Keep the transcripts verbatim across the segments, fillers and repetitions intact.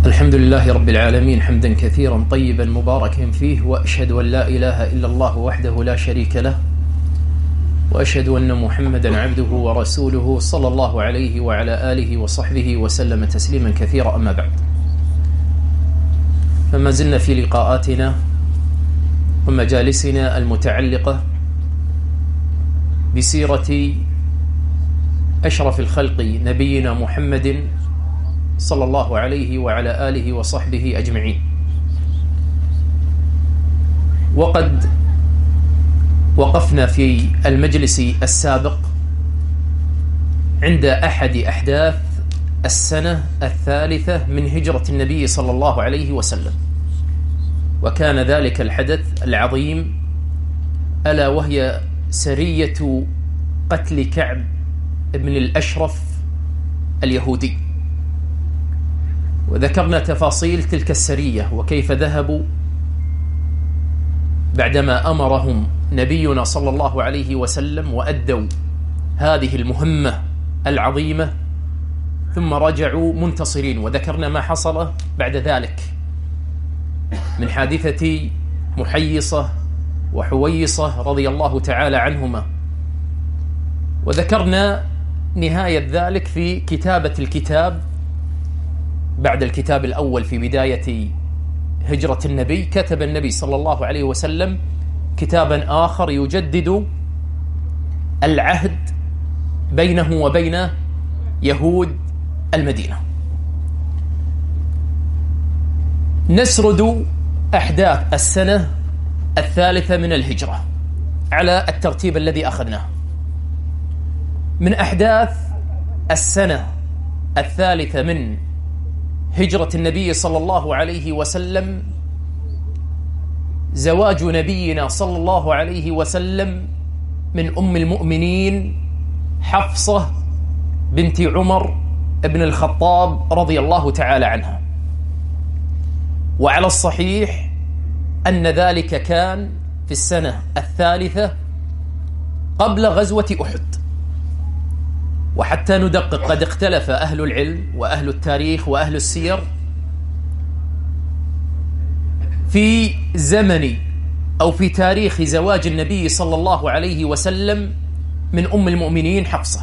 الحمد لله رب العالمين حمدا كثيرا طيبا مباركا فيه، وأشهد أن لا إله إلا الله وحده لا شريك له، وأشهد أن محمدا عبده ورسوله صلى الله عليه وعلى آله وصحبه وسلم تسليما كثيرا. أما بعد، فما زلنا في لقاءاتنا ومجالسنا المتعلقة بسيرة أشرف الخلق نبينا محمد صلى الله عليه وعلى آله وصحبه أجمعين. وقد وقفنا في المجلس السابق عند أحد أحداث السنة الثالثة من هجرة النبي صلى الله عليه وسلم، وكان ذلك الحدث العظيم ألا وهي سرية قتل كعب بن الأشرف اليهودي. وذكرنا تفاصيل تلك السرية وكيف ذهبوا بعدما أمرهم نبينا صلى الله عليه وسلم وأدوا هذه المهمة العظيمة، ثم رجعوا منتصرين. وذكرنا ما حصل بعد ذلك من حادثة محيصة وحويصة رضي الله تعالى عنهما، وذكرنا نهاية ذلك في كتابة الكتاب بعد الكتاب الأول. في بداية هجرة النبي كتب النبي صلى الله عليه وسلم كتابا آخر يجدد العهد بينه وبين يهود المدينة. نسرد أحداث السنة الثالثة من الهجرة على الترتيب الذي أخذناه. من أحداث السنة الثالثة من هجرة النبي صلى الله عليه وسلم زواج نبينا صلى الله عليه وسلم من أم المؤمنين حفصة بنت عمر بن الخطاب رضي الله تعالى عنها. وعلى الصحيح أن ذلك كان في السنة الثالثة قبل غزوة أحد. وحتى ندقق، قد اختلف أهل العلم وأهل التاريخ وأهل السير في زمن أو في تاريخ زواج النبي صلى الله عليه وسلم من أم المؤمنين حفصة.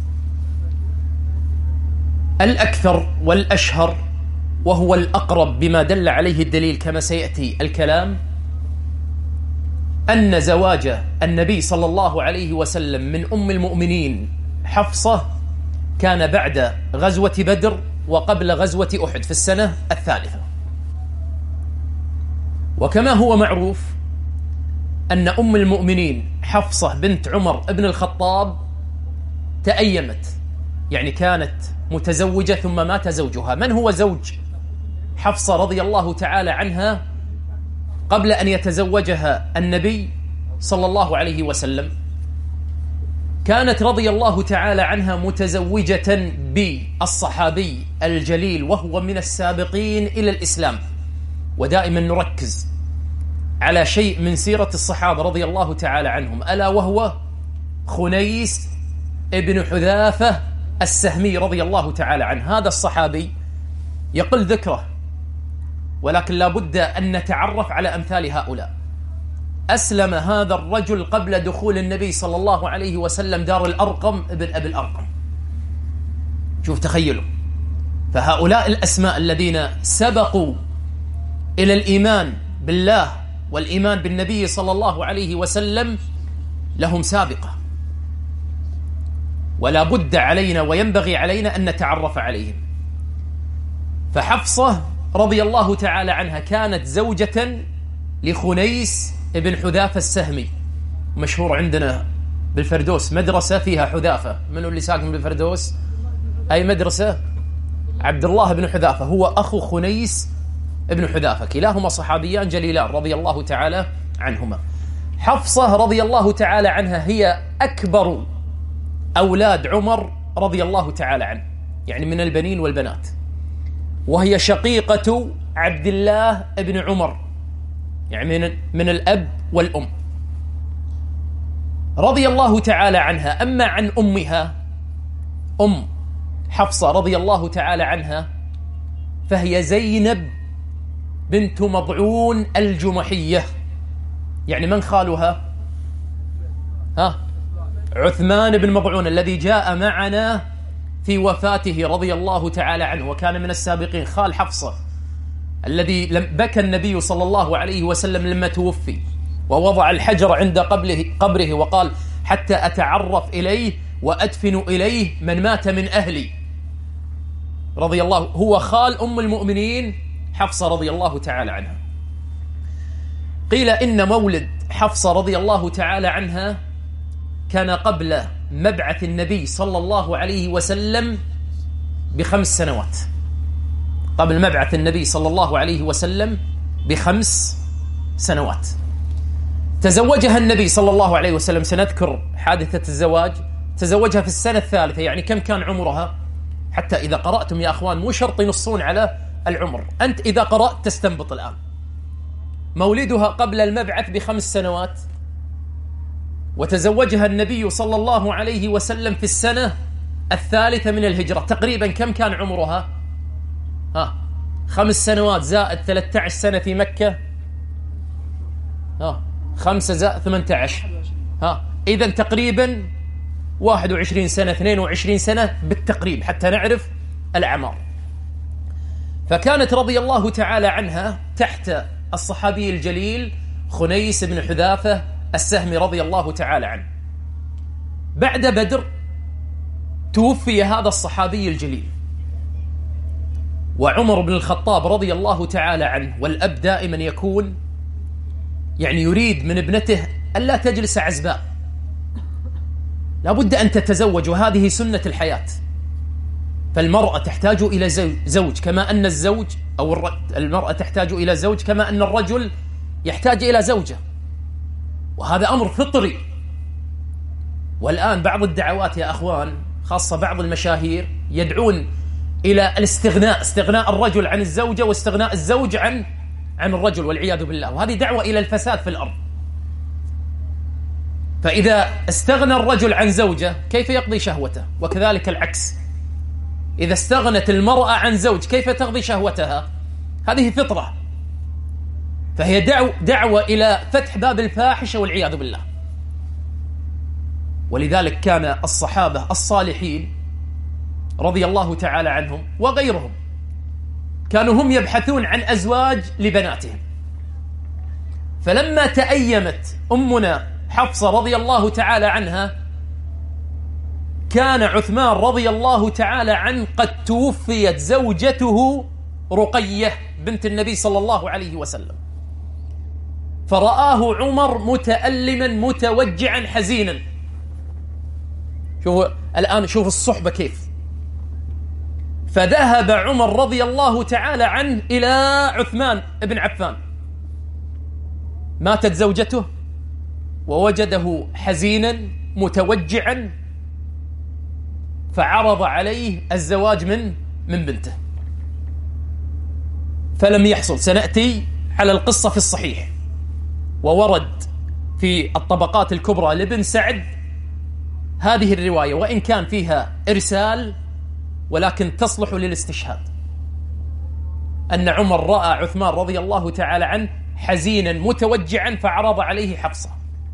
الأكثر والأشهر وهو الأقرب بما دل عليه الدليل كما سيأتي الكلام، أن زواج النبي صلى الله عليه وسلم من أم المؤمنين حفصة كان بعد غزوة بدر وقبل غزوة أحد في السنة الثالثة. وكما هو معروف أن أم المؤمنين حفصة بنت عمر بن الخطاب تأيمت، يعني كانت متزوجة ثم مات زوجها. من هو زوج حفصة رضي الله تعالى عنها قبل أن يتزوجها النبي صلى الله عليه وسلم؟ كانت رضي الله تعالى عنها متزوجة بالصحابي الجليل وهو من السابقين إلى الإسلام. ودائما نركز على شيء من سيرة الصحابة رضي الله تعالى عنهم، ألا وهو خنيس ابن حذافة السهمي رضي الله تعالى عنه. هذا الصحابي يقل ذكره، ولكن لا بد أن نتعرف على أمثال هؤلاء. أسلم هذا الرجل قبل دخول النبي صلى الله عليه وسلم دار الأرقم ابن أبي الأرقم. شوف تخيلوا، فهؤلاء الأسماء الذين سبقوا إلى الإيمان بالله والإيمان بالنبي صلى الله عليه وسلم لهم سابقة، ولا بد علينا وينبغي علينا أن نتعرف عليهم. فحفصة رضي الله تعالى عنها كانت زوجة لخنيس ابن حذافة السهمي، مشهور عندنا بالفردوس مدرسة فيها حذافة. من اللي ساكن بالفردوس؟ أي مدرسة؟ عبد الله بن حذافة، هو أخو خنيس ابن حذافة، كلاهما صحابيان جليلان رضي الله تعالى عنهما. حفصة رضي الله تعالى عنها هي أكبر أولاد عمر رضي الله تعالى عنه، يعني من البنين والبنات، وهي شقيقة عبد الله بن عمر، يعني من من الأب والأم رضي الله تعالى عنها. أما عن أمها أم حفصة رضي الله تعالى عنها فهي زينب بنت مضعون الجمحية. يعني من خالها؟ ها؟ عثمان بن مضعون الذي جاء معنا في وفاته رضي الله تعالى عنه، وكان من السابقين، خال حفصة الذي لم بكى النبي صلى الله عليه وسلم لما توفي، ووضع الحجر عند قبره, قبره وقال: حتى أتعرف إليه وأدفن إليه من مات من أهلي. رضي الله، هو خال أم المؤمنين حفصة رضي الله تعالى عنها. قيل إن مولد حفصة رضي الله تعالى عنها كان قبل مبعث النبي صلى الله عليه وسلم بخمس سنوات، قبل مبعث النبي صلى الله عليه وسلم بخمس سنوات. تزوجها النبي صلى الله عليه وسلم، سنذكر حادثة الزواج، تزوجها في السنة الثالثة. يعني كم كان عمرها؟ حتى إذا قرأتم يا أخوان مو شرط ينصون على العمر، أنت إذا قرأت تستنبط الآن. مولدها قبل المبعث بخمس سنوات، وتزوجها النبي صلى الله عليه وسلم في السنة الثالثة من الهجرة. تقريبا كم كان عمرها؟ ها، خمس سنوات زائد ثلاثة عشر سنة في مكة، ها، خمسة زائد ثمانية عشر، ها، إذن تقريبا واحد وعشرين سنة، اثنين وعشرين سنة بالتقريب حتى نعرف الأعمار. فكانت رضي الله تعالى عنها تحت الصحابي الجليل خنيس بن حذافة السهمي رضي الله تعالى عنه. بعد بدر توفي هذا الصحابي الجليل، وعمر بن الخطاب رضي الله تعالى عنه، والأب دائما يكون يعني يريد من ابنته ألا تجلس عزباء، لابد أن تتزوج، وهذه سنة الحياة. فالمرأة تحتاج إلى زوج كما أن الزوج أو المرأة تحتاج إلى زوج كما أن الرجل يحتاج إلى زوجة، وهذا أمر فطري. والآن بعض الدعوات يا أخوان، خاصة بعض المشاهير، يدعون إلى الاستغناء، استغناء الرجل عن الزوجة واستغناء الزوج عن عن الرجل، والعياذ بالله، وهذه دعوة إلى الفساد في الأرض. فإذا استغنى الرجل عن زوجة كيف يقضي شهوته؟ وكذلك العكس، إذا استغنت المرأة عن زوج كيف تقضي شهوتها؟ هذه فطرة. فهي دعو دعوة إلى فتح باب الفاحشة والعياذ بالله. ولذلك كان الصحابة الصالحين رضي الله تعالى عنهم وغيرهم كانوا هم يبحثون عن أزواج لبناتهم. فلما تأيمت أمنا حفصة رضي الله تعالى عنها، كان عثمان رضي الله تعالى عنه قد توفيت زوجته رقية بنت النبي صلى الله عليه وسلم، فرآه عمر متألما متوجعا حزينا. شوفوا الآن، شوفوا الصحبة كيف. فذهب عمر رضي الله تعالى عنه إلى عثمان بن عفان، ماتت زوجته ووجده حزينا متوجعا، فعرض عليه الزواج من من بنته، فلم يحصل. سنأتي على القصة في الصحيح، وورد في الطبقات الكبرى لابن سعد هذه الرواية، وإن كان فيها إرسال ولكن تصلح للاستشهاد، أن عمر رأى عثمان رضي الله تعالى عنه حزينا متوجعا فعرض عليه حفصة،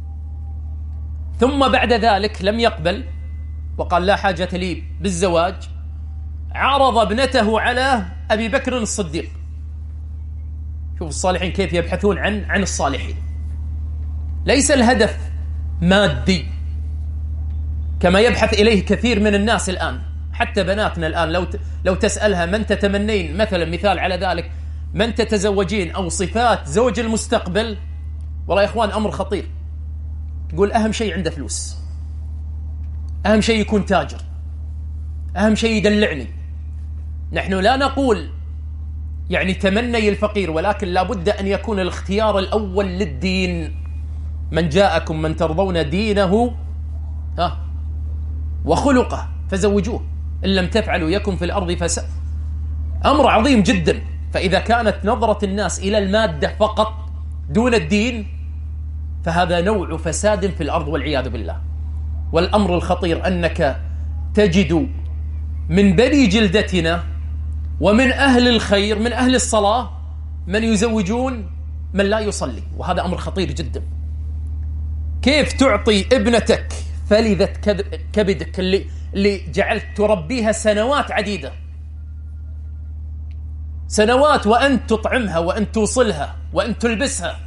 ثم بعد ذلك لم يقبل وقال لا حاجة لي بالزواج، عرض ابنته على أبي بكر الصديق. شوف الصالحين كيف يبحثون عن عن الصالحين. ليس الهدف مادي كما يبحث إليه كثير من الناس الآن، حتى بناتنا الآن لو لو تسألها من تتمنين، مثلا مثال على ذلك، من تتزوجين أو صفات زوج المستقبل، والله يا إخوان أمر خطير. تقول أهم شيء عنده فلوس، أهم شيء يكون تاجر، أهم شيء يدلعني. نحن لا نقول يعني تمني الفقير، ولكن لابد أن يكون الاختيار الأول للدين. من جاءكم من ترضون دينه ها وخلقه فزوجوه، إن لم تفعلوا يكن في الأرض فساد. أمر عظيم جدا. فإذا كانت نظرة الناس إلى المادة فقط دون الدين فهذا نوع فساد في الأرض والعياذ بالله. والأمر الخطير أنك تجد من بني جلدتنا ومن أهل الخير من أهل الصلاة من يزوجون من لا يصلي، وهذا أمر خطير جدا. كيف تعطي ابنتك فلذة كبدك اللي, اللي جعلت تربيها سنوات عديدة، سنوات، وأنت تطعمها وأنت توصلها وأنت تلبسها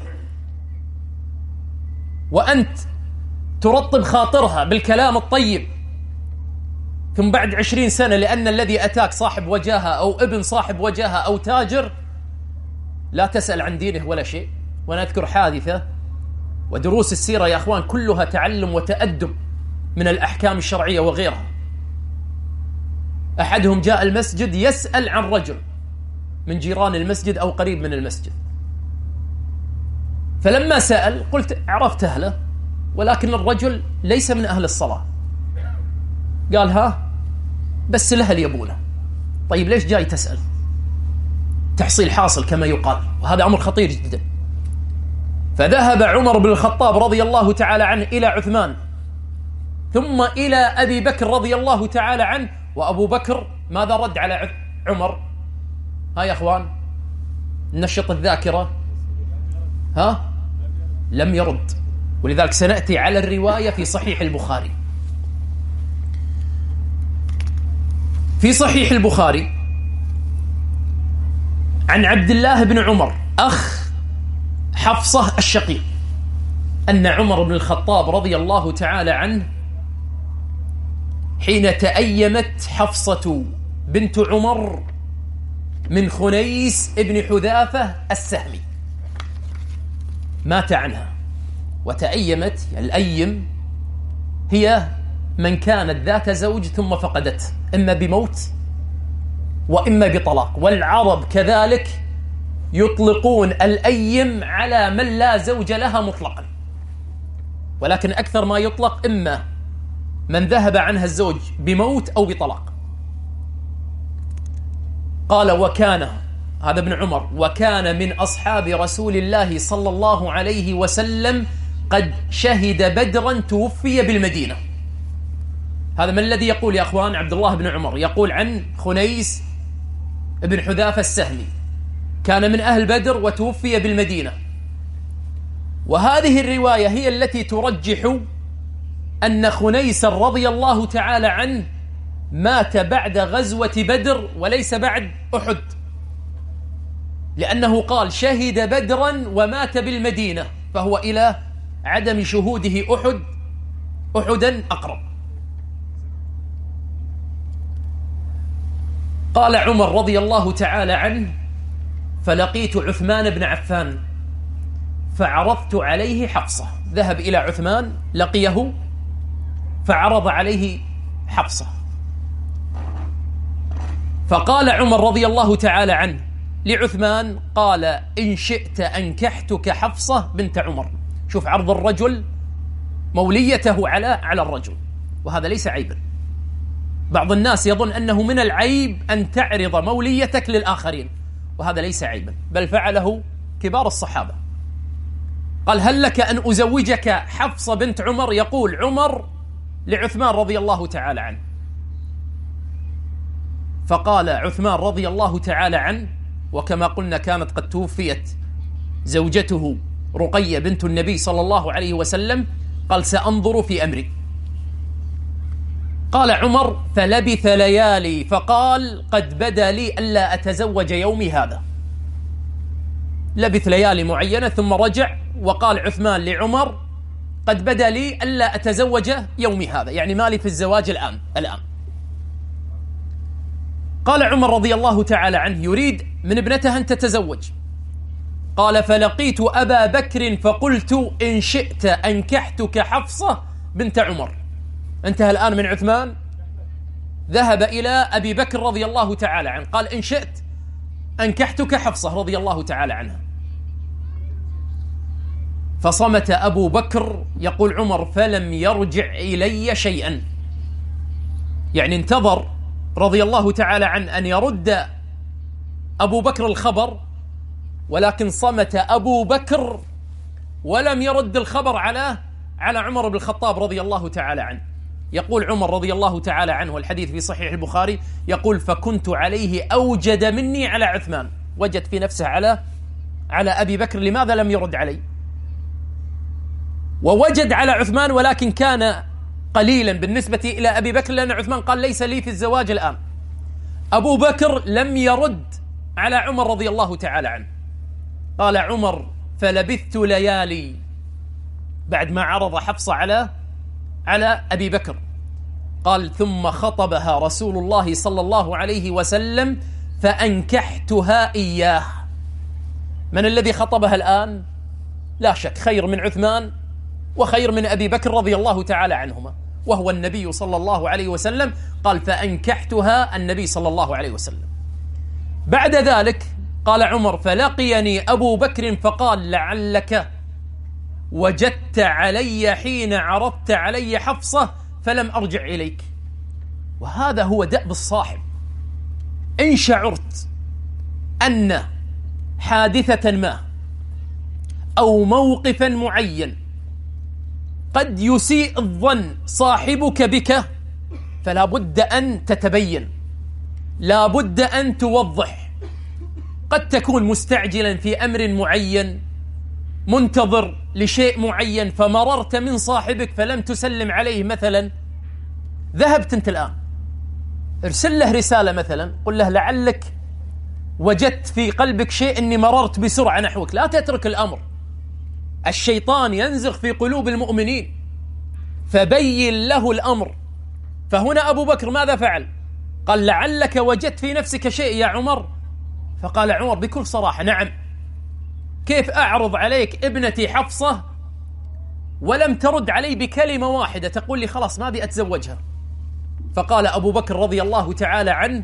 وأنت ترطب خاطرها بالكلام الطيب، ثم بعد عشرين سنة لأن الذي أتاك صاحب وجاهة أو ابن صاحب وجاهة أو تاجر لا تسأل عن دينه ولا شيء. وأنا أذكر حادثة، ودروس السيرة يا أخوان كلها تعلم وتأدب من الأحكام الشرعية وغيرها. أحدهم جاء المسجد يسأل عن رجل من جيران المسجد أو قريب من المسجد، فلما سأل قلت عرفت أهله، ولكن الرجل ليس من أهل الصلاة. قال ها بس الأهل يبونه. طيب ليش جاي تسأل؟ تحصيل حاصل كما يقال، وهذا أمر خطير جدا. فذهب عمر بن الخطاب رضي الله تعالى عنه إلى عثمان، ثم إلى أبي بكر رضي الله تعالى عنه. وأبو بكر ماذا رد على عمر؟ ها يا أخوان نشط الذاكرة، ها لم يرد. ولذلك سنأتي على الرواية في صحيح البخاري. في صحيح البخاري عن عبد الله بن عمر أخ حفصة الشقيق أن عمر بن الخطاب رضي الله تعالى عنه حين تأيمت حفصة بنت عمر من خنيس ابن حذافة السهمي مات عنها. وتأيمت يعني الأيم هي من كانت ذات زوج ثم فقدته، إما بموت وإما بطلاق. والعرب كذلك يطلقون الأيم على من لا زوج لها مطلقا، ولكن أكثر ما يطلق إما من ذهب عنها الزوج بموت أو بطلاق. قال وكان هذا ابن عمر وكان من أصحاب رسول الله صلى الله عليه وسلم قد شهد بدرا توفي بالمدينة. هذا من الذي يقول يا أخوان؟ عبد الله بن عمر يقول عن خنيس ابن حذافة السهمي كان من أهل بدر وتوفي بالمدينة. وهذه الرواية هي التي ترجح أن خنيس رضي الله تعالى عنه مات بعد غزوة بدر وليس بعد أحد، لأنه قال شهد بدرا ومات بالمدينة، فهو إلى عدم شهوده أحد أحدا أقرب. قال عمر رضي الله تعالى عنه فلقيت عثمان بن عفان فعرضت عليه حفصة. ذهب إلى عثمان لقيه فعرض عليه حفصة، فقال عمر رضي الله تعالى عنه لعثمان قال إن شئت أنكحتك حفصة بنت عمر. شوف عرض الرجل موليته على على الرجل، وهذا ليس عيبا. بعض الناس يظن أنه من العيب أن تعرض موليتك للآخرين، وهذا ليس عيبا، بل فعله كبار الصحابة. قال هل لك أن أزوجك حفصة بنت عمر؟ يقول عمر لعثمان رضي الله تعالى عنه. فقال عثمان رضي الله تعالى عنه، وكما قلنا كانت قد توفيت زوجته رقية بنت النبي صلى الله عليه وسلم، قال سأنظر في أمري. قال عمر فلبث ليالي فقال قد بدا لي ألا أتزوج يومي هذا. لبث ليالي معينة ثم رجع وقال عثمان لعمر قد بدا لي ألا أتزوج يومي هذا، يعني مالي في الزواج الآن الآن. قال عمر رضي الله تعالى عنه يريد من ابنته أن تتزوج. قال فلقيت أبا بكر فقلت إن شئت أنكحتك حفصة بنت عمر. انتهى الآن من عثمان، ذهب إلى أبي بكر رضي الله تعالى عنه قال إن شئت أنكحتك حفصة رضي الله تعالى عنها. فصمت أبو بكر. يقول عمر فلم يرجع إلي شيئا، يعني انتظر رضي الله تعالى عنه أن يرد أبو بكر الخبر، ولكن صمت أبو بكر ولم يرد الخبر على على عمر بن الخطاب رضي الله تعالى عنه. يقول عمر رضي الله تعالى عنه، الحديث في صحيح البخاري، يقول: فكنت عليه أوجد مني على عثمان. وجد في نفسه على على أبي بكر، لماذا لم يرد علي؟ ووجد على عثمان، ولكن كان قليلا بالنسبة إلى أبي بكر، لأن عثمان قال: ليس لي في الزواج الآن. أبو بكر لم يرد على عمر رضي الله تعالى عنه. قال عمر: فلبثت ليالي، بعد ما عرض حفصة على على أبي بكر، قال: ثم خطبها رسول الله صلى الله عليه وسلم فأنكحتها إياه. من الذي خطبها الآن؟ لا شك خير من عثمان وخير من أبي بكر رضي الله تعالى عنهما، وهو النبي صلى الله عليه وسلم. قال: فأنكحتها النبي صلى الله عليه وسلم. بعد ذلك قال عمر: فلقيني أبو بكر فقال: لعلك وجدت علي حين عرضت علي حفصة فلم أرجع إليك. وهذا هو دأب الصاحب. إن شعرت أن حادثة ما أو موقفا معين قد يسيء الظن صاحبك بك، فلا بد أن تتبين، لا بد أن توضح. قد تكون مستعجلا في أمر معين، منتظر لشيء معين، فمررت من صاحبك فلم تسلم عليه مثلا. ذهبت أنت الآن، ارسل له رسالة مثلا، قل له: لعلك وجدت في قلبك شيء أني مررت بسرعة نحوك. لا تترك الأمر، الشيطان ينزغ في قلوب المؤمنين، فبين له الأمر. فهنا أبو بكر ماذا فعل؟ قال: لعلك وجدت في نفسك شيء يا عمر. فقال عمر بكل صراحة: نعم. كيف أعرض عليك ابنتي حفصة ولم ترد علي بكلمة واحدة تقول لي خلاص ما أبي أتزوجها؟ فقال أبو بكر رضي الله تعالى عنه: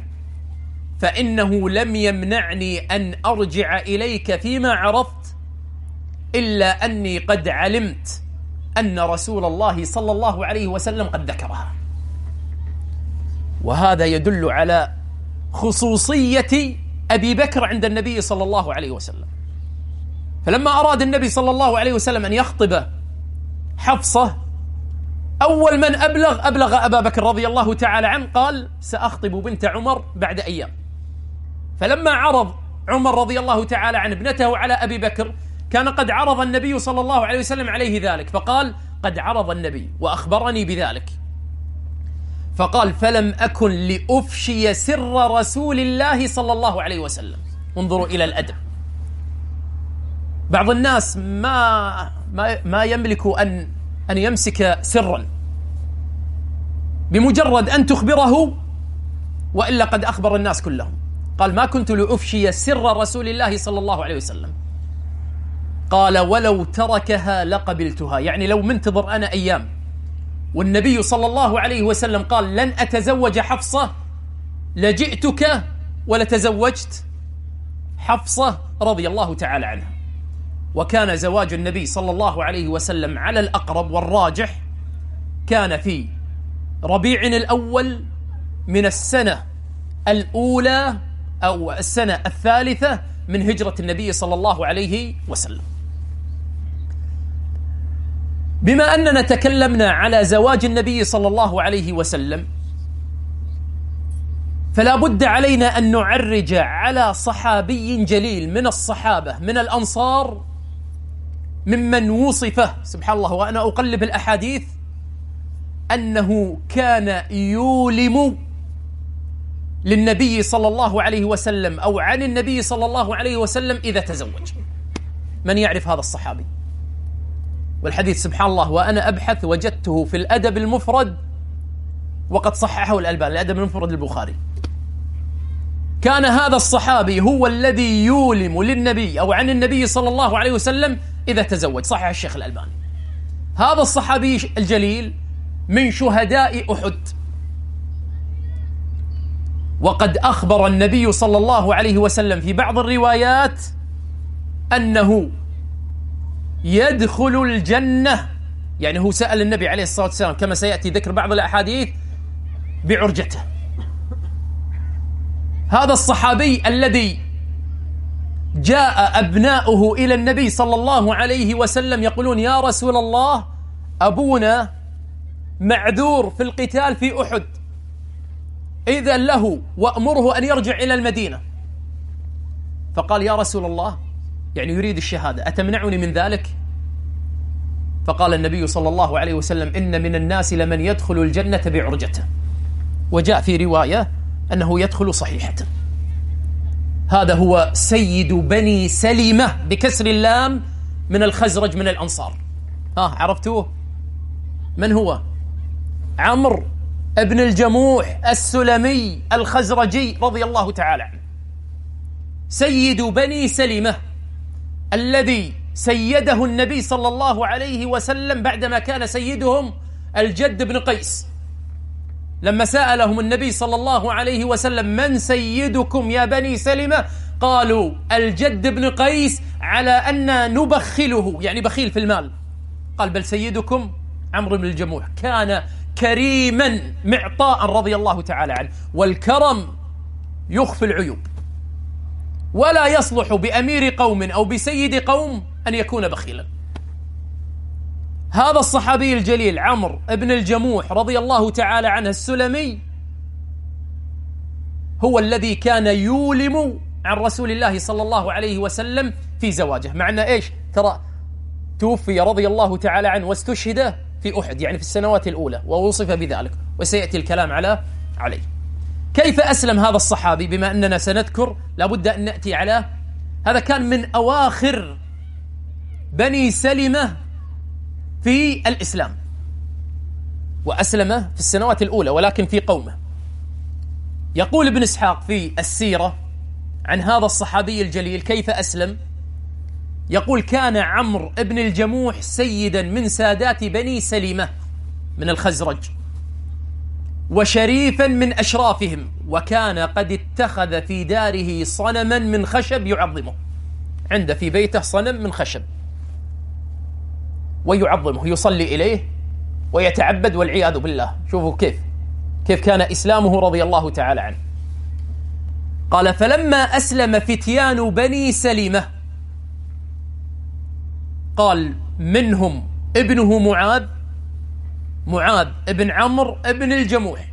فإنه لم يمنعني أن أرجع إليك فيما عرفت إلا أني قد علمت أن رسول الله صلى الله عليه وسلم قد ذكرها. وهذا يدل على خصوصية أبي بكر عند النبي صلى الله عليه وسلم. فلما أراد النبي صلى الله عليه وسلم أن يخطب حفصة، أول من أبلغ أبلغ أبا بكر رضي الله تعالى عنه، قال: سأخطب بنت عمر بعد أيام. فلما عرض عمر رضي الله تعالى عن ابنته على أبي بكر، كان قد عرض النبي صلى الله عليه وسلم عليه ذلك، فقال: قد عرض النبي وأخبرني بذلك. فقال: فلم أكن لأفشي سر رسول الله صلى الله عليه وسلم. انظروا إلى الأدب. بعض الناس ما ما ما يملك أن أن يمسك سرا، بمجرد أن تخبره، وإلا قد أخبر الناس كلهم. قال: ما كنت لأفشي سر رسول الله صلى الله عليه وسلم. قال: ولو تركها لقبلتها، يعني لو منتظر أنا أيام والنبي صلى الله عليه وسلم قال لن أتزوج حفصة لجئتك ولتزوجت حفصة رضي الله تعالى عنها. وكان زواج النبي صلى الله عليه وسلم على الأقرب والراجح كان في ربيع الأول من السنة الأولى أو السنة الثالثة من هجرة النبي صلى الله عليه وسلم. بما أننا تكلمنا على زواج النبي صلى الله عليه وسلم، فلا بد علينا أن نعرج على صحابي جليل من الصحابة من الأنصار، ممن وصفه سبحان الله وأنا أقلب الأحاديث أنه كان يولم للنبي صلى الله عليه وسلم أو عن النبي صلى الله عليه وسلم إذا تزوج. من يعرف هذا الصحابي؟ والحديث سبحان الله وأنا أبحث وجدته في الأدب المفرد، وقد صححه الألباني، الأدب المفرد البخاري. كان هذا الصحابي هو الذي يولم للنبي أو عن النبي صلى الله عليه وسلم إذا تزوج، صحح الشيخ الألباني. هذا الصحابي الجليل من شهداء أحد، وقد أخبر النبي صلى الله عليه وسلم في بعض الروايات أنه يدخل الجنة، يعني هو سأل النبي عليه الصلاة والسلام كما سيأتي ذكر بعض الأحاديث بعرجته. هذا الصحابي الذي جاء أبناؤه إلى النبي صلى الله عليه وسلم يقولون: يا رسول الله، أبونا معذور في القتال في أحد، إذا له وأمره أن يرجع إلى المدينة. فقال يا رسول الله، يعني يريد الشهادة، أتمنعني من ذلك؟ فقال النبي صلى الله عليه وسلم إن من الناس لمن يدخل الجنة بعرجته، وجاء في رواية أنه يدخل صحيحة. هذا هو سيد بني سلمة بكسر اللام من الخزرج من الأنصار. ها عرفتوه؟ من هو؟ عمرو ابن الجموح السلمي الخزرجي رضي الله تعالى عنه، سيد بني سلمة الذي سيده النبي صلى الله عليه وسلم بعدما كان سيدهم الجد بن قيس. لما سألهم النبي صلى الله عليه وسلم من سيدكم يا بني سلمة، قالوا الجد بن قيس، على أن نبخله، يعني بخيل في المال. قال بل سيدكم عمرو بن الجموح، كان كريما معطاء رضي الله تعالى عنه، والكرم يخفي العيوب، ولا يصلح بأمير قوم أو بسيد قوم أن يكون بخيلا. هذا الصحابي الجليل عمرو بن الجموح رضي الله تعالى عنه السلمي هو الذي كان يولم عن رسول الله صلى الله عليه وسلم في زواجه، مع أنه إيش ترى توفي رضي الله تعالى عنه واستشهد في أحد، يعني في السنوات الأولى، ووصف بذلك وسيأتي الكلام على عليه. كيف أسلم هذا الصحابي؟ بما أننا سنذكر لابد أن نأتي على هذا. كان من أواخر بني سلمة في الإسلام، وأسلم في السنوات الأولى ولكن في قومه. يقول ابن إسحاق في السيرة عن هذا الصحابي الجليل كيف أسلم، يقول كان عمرو بن الجموح سيدا من سادات بني سلمة من الخزرج، وشريفا من أشرافهم، وكان قد اتخذ في داره صنما من خشب يعظمه، عنده في بيته صنم من خشب ويعظمه، يصلي إليه ويتعبد والعياذ بالله. شوفوا كيف كيف كان إسلامه رضي الله تعالى عنه. قال فلما أسلم فتيان بني سلمة، قال منهم ابنه معاذ، معاذ ابن عمرو ابن الجموح،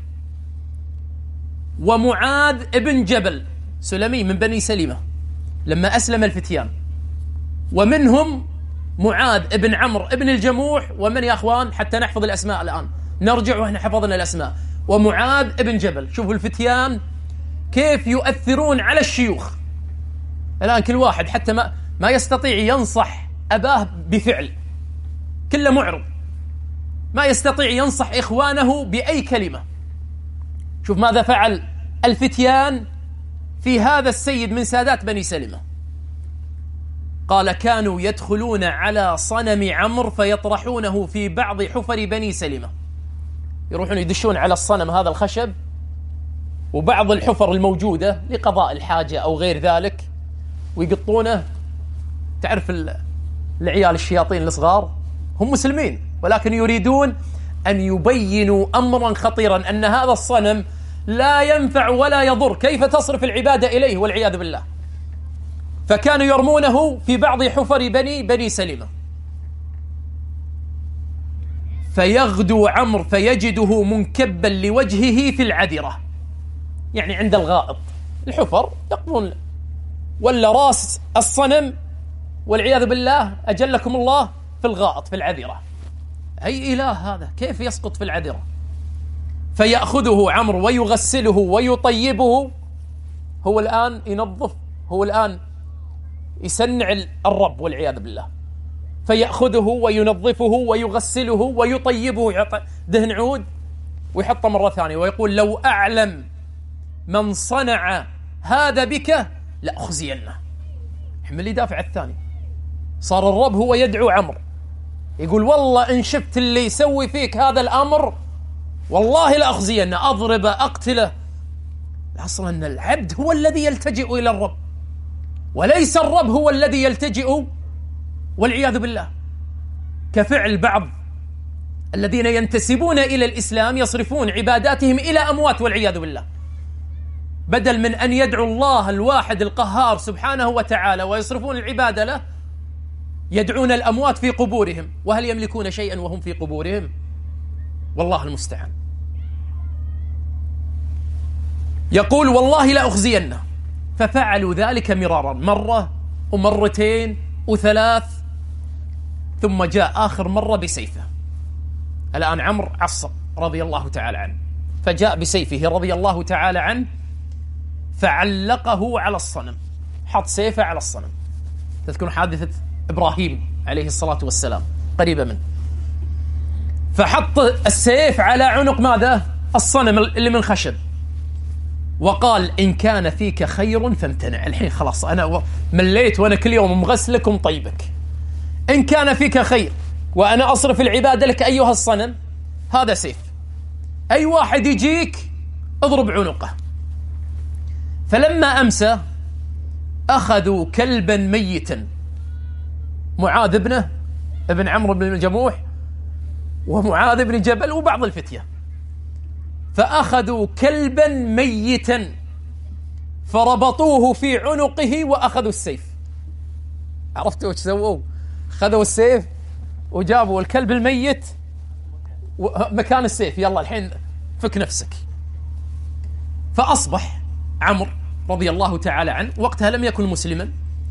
ومعاذ ابن جبل سلمي من بني سلمة لما أسلم الفتيان، ومنهم معاذ ابن عمرو ابن الجموح، ومن يا أخوان حتى نحفظ الأسماء الآن، نرجع وإحنا حفظنا الأسماء، ومعاذ ابن جبل. شوفوا الفتيان كيف يؤثرون على الشيوخ. الآن كل واحد حتى ما, ما يستطيع ينصح أباه بفعل، كله معرض، ما يستطيع ينصح إخوانه بأي كلمة. شوف ماذا فعل الفتيان في هذا السيد من سادات بني سلمة. قال كانوا يدخلون على صنم عمرو فيطرحونه في بعض حفر بني سلمة، يروحون يدشون على الصنم هذا الخشب وبعض الحفر الموجودة لقضاء الحاجة أو غير ذلك، ويقطونه. تعرف العيال الشياطين الصغار هم مسلمين ولكن يريدون أن يبينوا أمرا خطيرا، أن هذا الصنم لا ينفع ولا يضر، كيف تصرف العبادة إليه والعياذ بالله. فكانوا يرمونه في بعض حفر بني بني سلمة، فيغدو عمرو فيجده منكبا لوجهه في العذرة، يعني عند الغائط الحفر يقضون، ولا راس الصنم والعياذ بالله أجلكم الله في الغائط في العذرة. أي إله هذا كيف يسقط في العذرة؟ فيأخذه عمرو ويغسله ويطيبه، هو الآن ينظف، هو الآن يسنع الرب والعياذ بالله. فيأخذه وينظفه ويغسله ويطيبه، دهن عود ويحطه مرة ثانية، ويقول لو أعلم من صنع هذا بك لأخزينه. حمل يدافع الثاني، صار الرب هو يدعو عمرو، يقول والله إن شفت اللي يسوي فيك هذا الأمر والله لأخزينه، أضرب أقتله. أصلا العبد هو الذي يلتجئ إلى الرب وليس الرب هو الذي يلتجئ والعياذ بالله، كفعل بعض الذين ينتسبون إلى الإسلام يصرفون عباداتهم إلى أموات والعياذ بالله، بدل من أن يدعوا الله الواحد القهار سبحانه وتعالى ويصرفون العبادة له، يدعون الأموات في قبورهم. وهل يملكون شيئا وهم في قبورهم؟ والله المستعان. يقول والله لا أخزينه. ففعلوا ذلك مرارا، مرة ومرتين وثلاث، ثم جاء آخر مرة بسيفه. الآن عمرو عصر رضي الله تعالى عنه، فجاء بسيفه رضي الله تعالى عنه فعلقه على الصنم، حط سيفه على الصنم. تذكرون حادثة إبراهيم عليه الصلاة والسلام قريبة منه، فحط السيف على عنق ماذا؟ الصنم اللي من خشب، وقال إن كان فيك خير فامتنع. الحين خلاص أنا مليت وأنا كل يوم مغسلك ومطيبك، إن كان فيك خير وأنا أصرف العبادة لك أيها الصنم، هذا سيف، أي واحد يجيك اضرب عنقه. فلما أمسى أخذوا كلبا ميتا، معاذ ابنه ابن عمرو بن الجموح ومعاذ بن جبل وبعض الفتية، فأخذوا كلبا ميتا فربطوه في عنقه وأخذوا السيف. عرفتوا وش سووا؟ خذوا السيف وجابوا الكلب الميت مكان السيف، يلا الحين فك نفسك. فأصبح عمرو رضي الله تعالى عنه وقتها لم يكن مسلما،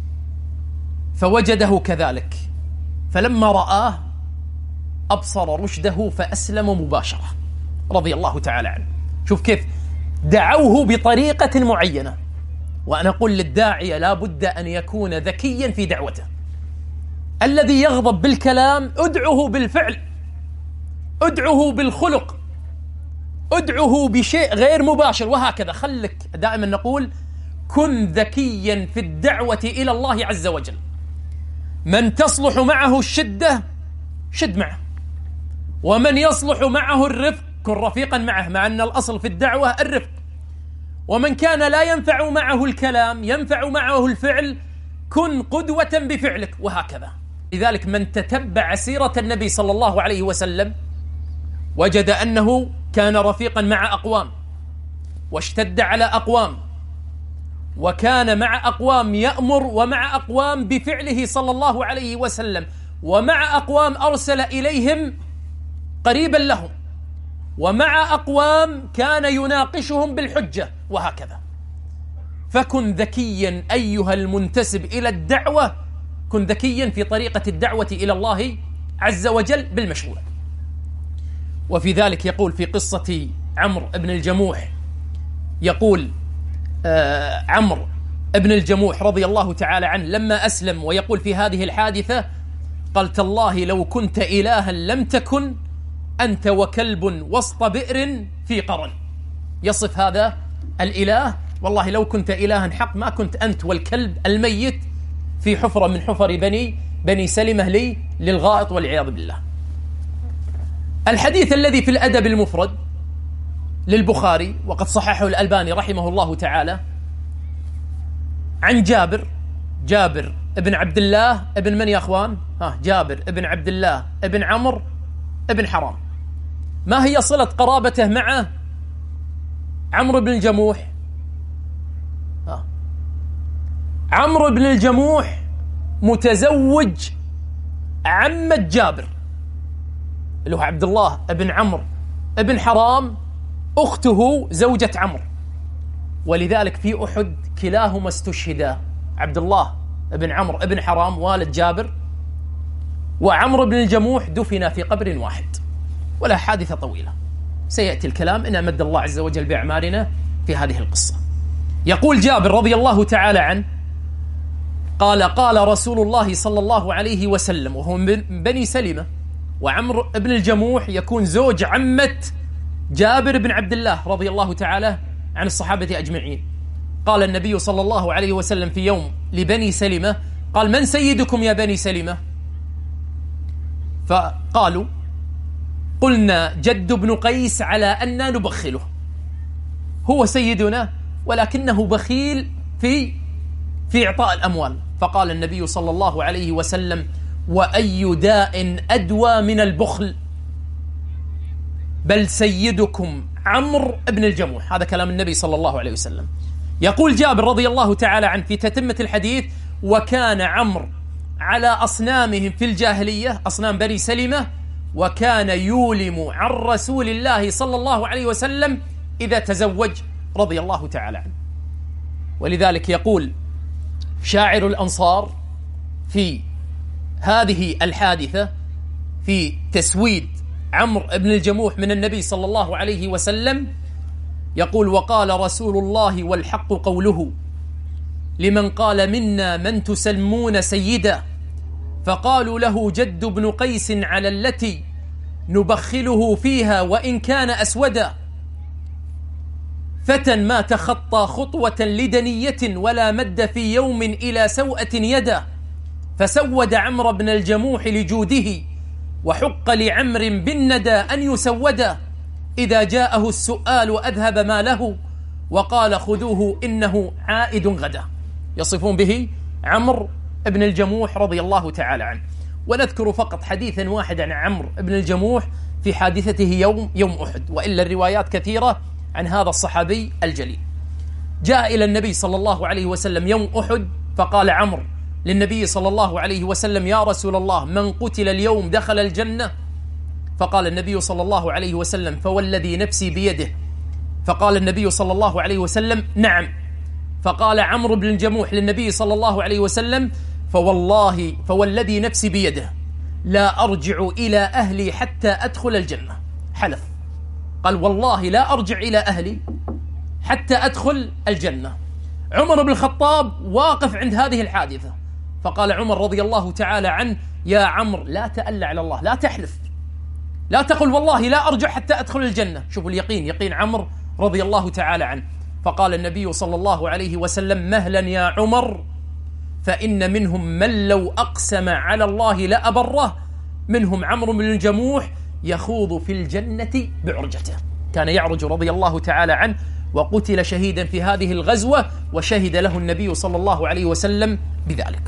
فوجده كذلك، فلما رآه أبصر رشده فأسلم مباشرة رضي الله تعالى عنه. شوف كيف دعوه بطريقة معينة. وأنا أقول للداعية لا بد أن يكون ذكيا في دعوته. الذي يغضب بالكلام ادعه بالفعل، ادعه بالخلق، ادعه بشيء غير مباشر، وهكذا. خلك دائما نقول كن ذكيا في الدعوة إلى الله عز وجل. من تصلح معه الشدة شد معه، ومن يصلح معه الرفق كن رفيقا معه، مع أن الأصل في الدعوة الرفق. ومن كان لا ينفع معه الكلام ينفع معه الفعل، كن قدوة بفعلك، وهكذا. لذلك من تتبع سيرة النبي صلى الله عليه وسلم وجد أنه كان رفيقا مع أقوام، واشتد على أقوام، وكان مع أقوام يأمر ومع أقوام بفعله صلى الله عليه وسلم، ومع أقوام أرسل إليهم قريبا لهم، ومع أقوام كان يناقشهم بالحجة، وهكذا. فكن ذكيا أيها المنتسب إلى الدعوة، كن ذكيا في طريقة الدعوة إلى الله عز وجل بالمشروع. وفي ذلك يقول في قصة عمرو بن الجموح، يقول آه عمرو بن الجموح رضي الله تعالى عنه لما أسلم، ويقول في هذه الحادثة قال تالله لو كنت إلها لم تكن أنت وكلب وسط بئر في قرن. يصف هذا الإله والله لو كنت إلها حق ما كنت أنت والكلب الميت في حفرة من حفر بني بني سلمة لي للغائط والعياذ بالله. الحديث الذي في الأدب المفرد للبخاري وقد صححه الألباني رحمه الله تعالى عن جابر جابر ابن عبد الله ابن من يا أخوان؟ ها جابر ابن عبد الله ابن عمرو ابن حرام. ما هي صلة قرابته مع عمرو بن الجموح؟ ها عمرو بن الجموح متزوج عمة جابر اللي هو عبد الله ابن عمرو ابن حرام، أخته زوجة عمرو، ولذلك في أحد كلاهما استشهدا، عبد الله ابن عمرو ابن حرام والد جابر، وعمرو بن الجموح دفن في قبر واحد. ولا حادثة طويلة سيأتي الكلام إن أمد الله عز وجل بأعمارنا في هذه القصة. يقول جابر رضي الله تعالى عنه قال قال رسول الله صلى الله عليه وسلم، وهو من بني سلمة، وعمرو بن الجموح يكون زوج عمة جابر بن عبد الله رضي الله تعالى عن الصحابة أجمعين. قال النبي صلى الله عليه وسلم في يوم لبني سلمة قال من سيدكم يا بني سلمة؟ فقالوا قلنا جد بن قيس على أننا نبخله، هو سيدنا ولكنه بخيل في في إعطاء الأموال. فقال النبي صلى الله عليه وسلم وأي داء أدوى من البخل، بل سيدكم عمرو بن الجموح. هذا كلام النبي صلى الله عليه وسلم. يقول جابر رضي الله تعالى عنه في تتمة الحديث وكان عمرو على أصنامهم في الجاهلية، أصنام بني سلمة، وكان يولم عن رسول الله صلى الله عليه وسلم إذا تزوج رضي الله تعالى عنه. ولذلك يقول شاعر الأنصار في هذه الحادثة في تسويد عمرو بن الجموح من النبي صلى الله عليه وسلم، يقول: وقال رسول الله والحق قوله لمن قال منا من تسلمون سيدا، فقالوا له جد بن قيس على التي نبخله فيها وإن كان أسودا، فتى ما تخطى خطوة لدنية ولا مد في يوم إلى سوءة يدا، فسود عمرو بن الجموح لجوده وحق لعمر بالندى أن يسودا، إذا جاءه السؤال أذهب ما له وقال خذوه إنه عائد غدا. يصفون به عمرو بن الجموح رضي الله تعالى عنه. ونذكر فقط حديثا واحدا عن عمرو بن الجموح في حادثته يوم يوم أحد، وإلا الروايات كثيرة عن هذا الصحابي الجليل. جاء إلى النبي صلى الله عليه وسلم يوم أحد، فقال عمرو للنبي صلى الله عليه وسلم: يا رسول الله، من قتل اليوم دخل الجنة؟ فقال النبي صلى الله عليه وسلم: فوالذي نفسي بيده. فقال النبي صلى الله عليه وسلم: نعم. فقال عمرو بن الجموح للنبي صلى الله عليه وسلم: فوالله فوالذي نفسي بيده لا أرجع إلى أهلي حتى أدخل الجنة. حلف، قال: والله لا أرجع إلى أهلي حتى أدخل الجنة. عمر بن الخطاب واقف عند هذه الحادثة، فقال عمر رضي الله تعالى عنه: يا عمرو، لا تأل على الله، لا تحلف، لا تقل والله لا أرجع حتى أدخل الجنة. شوفوا اليقين، يقين عمرو رضي الله تعالى عنه. فقال النبي صلى الله عليه وسلم: مهلا يا عمر، فإن منهم من لو أقسم على الله لأبره، منهم عمرو بن الجموح يخوض في الجنة بعرجته. كان يعرج رضي الله تعالى عنه، وقتل شهيدا في هذه الغزوة، وشهد له النبي صلى الله عليه وسلم بذلك.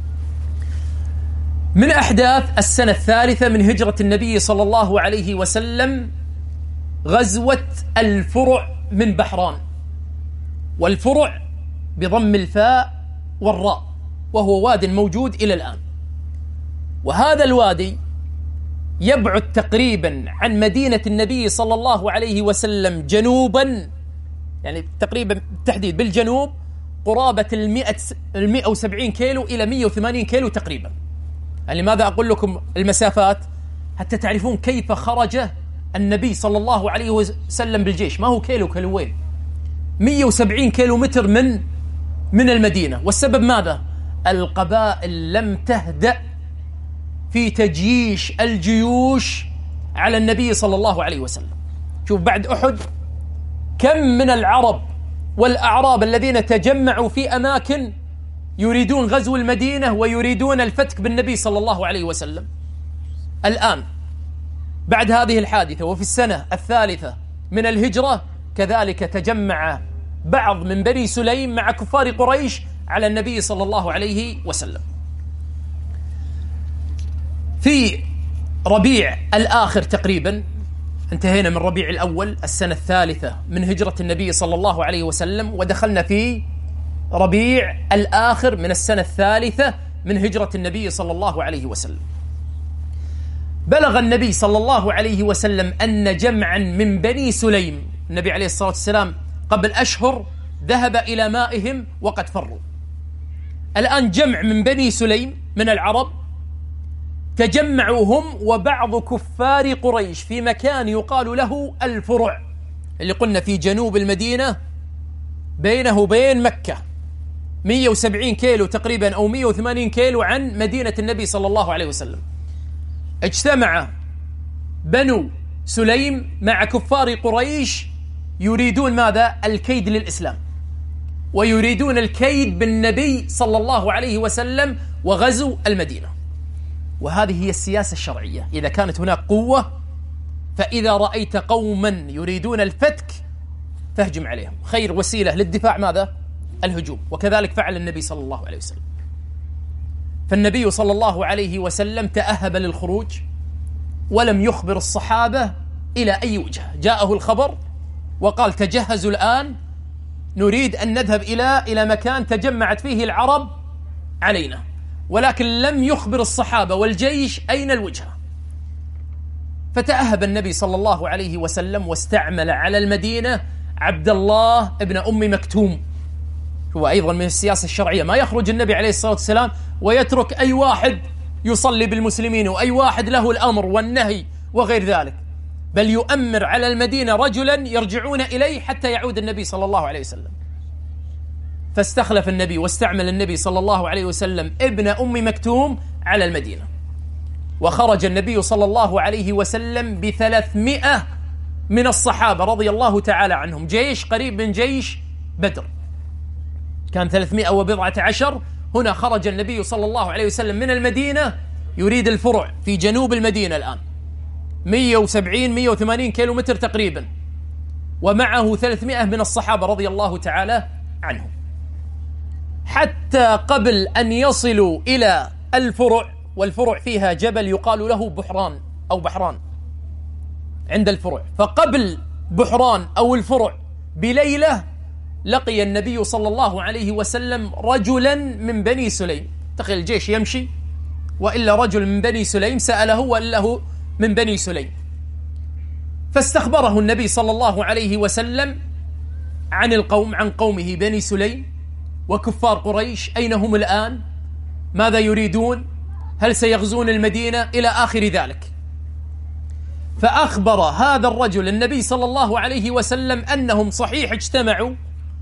من أحداث السنة الثالثة من هجرة النبي صلى الله عليه وسلم غزوة الفرع من بحران، والفرع بضم الفاء والراء، وهو واد موجود إلى الآن. وهذا الوادي يبعد تقريبا عن مدينة النبي صلى الله عليه وسلم جنوبا، يعني تقريبا بالتحديد بالجنوب قرابة المئة المئة وسبعين كيلو إلى مئة وثمانين كيلو تقريبا. يعني لماذا أقول لكم المسافات؟ حتى تعرفون كيف خرج النبي صلى الله عليه وسلم بالجيش. ما هو كيلو كيلوين، مئة وسبعين كيلو متر من من المدينة. والسبب ماذا؟ القبائل لم تهدأ في تجييش الجيوش على النبي صلى الله عليه وسلم. شوف بعد أحد كم من العرب والأعراب الذين تجمعوا في أماكن يريدون غزو المدينة ويريدون الفتك بالنبي صلى الله عليه وسلم. الآن بعد هذه الحادثة وفي السنة الثالثة من الهجرة كذلك تجمع بعض من بني سليم مع كفار قريش على النبي صلى الله عليه وسلم. في ربيع الآخر تقريبا، انتهينا من ربيع الأول السنة الثالثة من هجرة النبي صلى الله عليه وسلم، ودخلنا في ربيع الآخر من السنة الثالثة من هجرة النبي صلى الله عليه وسلم. بلغ النبي صلى الله عليه وسلم أن جمعا من بني سليم، النبي عليه الصلاة والسلام قبل أشهر ذهب إلى مائهم وقد فروا. الآن جمع من بني سليم من العرب تجمعوا هم وبعض كفار قريش في مكان يقال له الفرع، اللي قلنا في جنوب المدينة بينه وبين مكة مئة وسبعين كيلو تقريبا أو مئة وثمانين كيلو عن مدينة النبي صلى الله عليه وسلم. اجتمع بنو سليم مع كفار قريش يريدون ماذا؟ الكيد للإسلام، ويريدون الكيد بالنبي صلى الله عليه وسلم وغزو المدينة. وهذه هي السياسة الشرعية. إذا كانت هناك قوة، فإذا رأيت قوما يريدون الفتك فاهجم عليهم. خير وسيلة للدفاع ماذا؟ الهجوم. وكذلك فعل النبي صلى الله عليه وسلم. فالنبي صلى الله عليه وسلم تأهب للخروج ولم يخبر الصحابة إلى أي وجهة. جاءه الخبر وقال تجهزوا الآن، نريد أن نذهب إلى إلى مكان تجمعت فيه العرب علينا، ولكن لم يخبر الصحابة والجيش أين الوجهة. فتأهب النبي صلى الله عليه وسلم واستعمل على المدينة عبد الله ابن أم مكتوم. هو أيضا من السياسة الشرعية، ما يخرج النبي عليه الصلاة والسلام ويترك أي واحد يصلي بالمسلمين وأي واحد له الأمر والنهي وغير ذلك، بل يؤمر على المدينة رجلا يرجعون إليه حتى يعود النبي صلى الله عليه وسلم. فاستخلف النبي واستعمل النبي صلى الله عليه وسلم ابن أم مكتوم على المدينة، وخرج النبي صلى الله عليه وسلم بثلاثمائة من الصحابة رضي الله تعالى عنهم، جيش قريب من جيش بدر، كان ثلاثمائة وبضعة عشر. هنا خرج النبي صلى الله عليه وسلم من المدينة يريد الفرع في جنوب المدينة الآن مئة وسبعين مئة وثمانين كيلو متر تقريبا، ومعه ثلاثمائة من الصحابة رضي الله تعالى عنهم، حتى قبل أن يصلوا إلى الفرع، والفرع فيها جبل يقال له بحران أو بحران عند الفرع. فقبل بحران أو الفرع بليلة لقي النبي صلى الله عليه وسلم رجلا من بني سليم. تخيل الجيش يمشي وإلا رجل من بني سليم سأله وإلا هو من بني سليم، فاستخبره النبي صلى الله عليه وسلم عن القوم، عن قومه بني سليم وكفار قريش، أين هم الآن، ماذا يريدون، هل سيغزون المدينة، إلى آخر ذلك. فأخبر هذا الرجل النبي صلى الله عليه وسلم أنهم صحيح اجتمعوا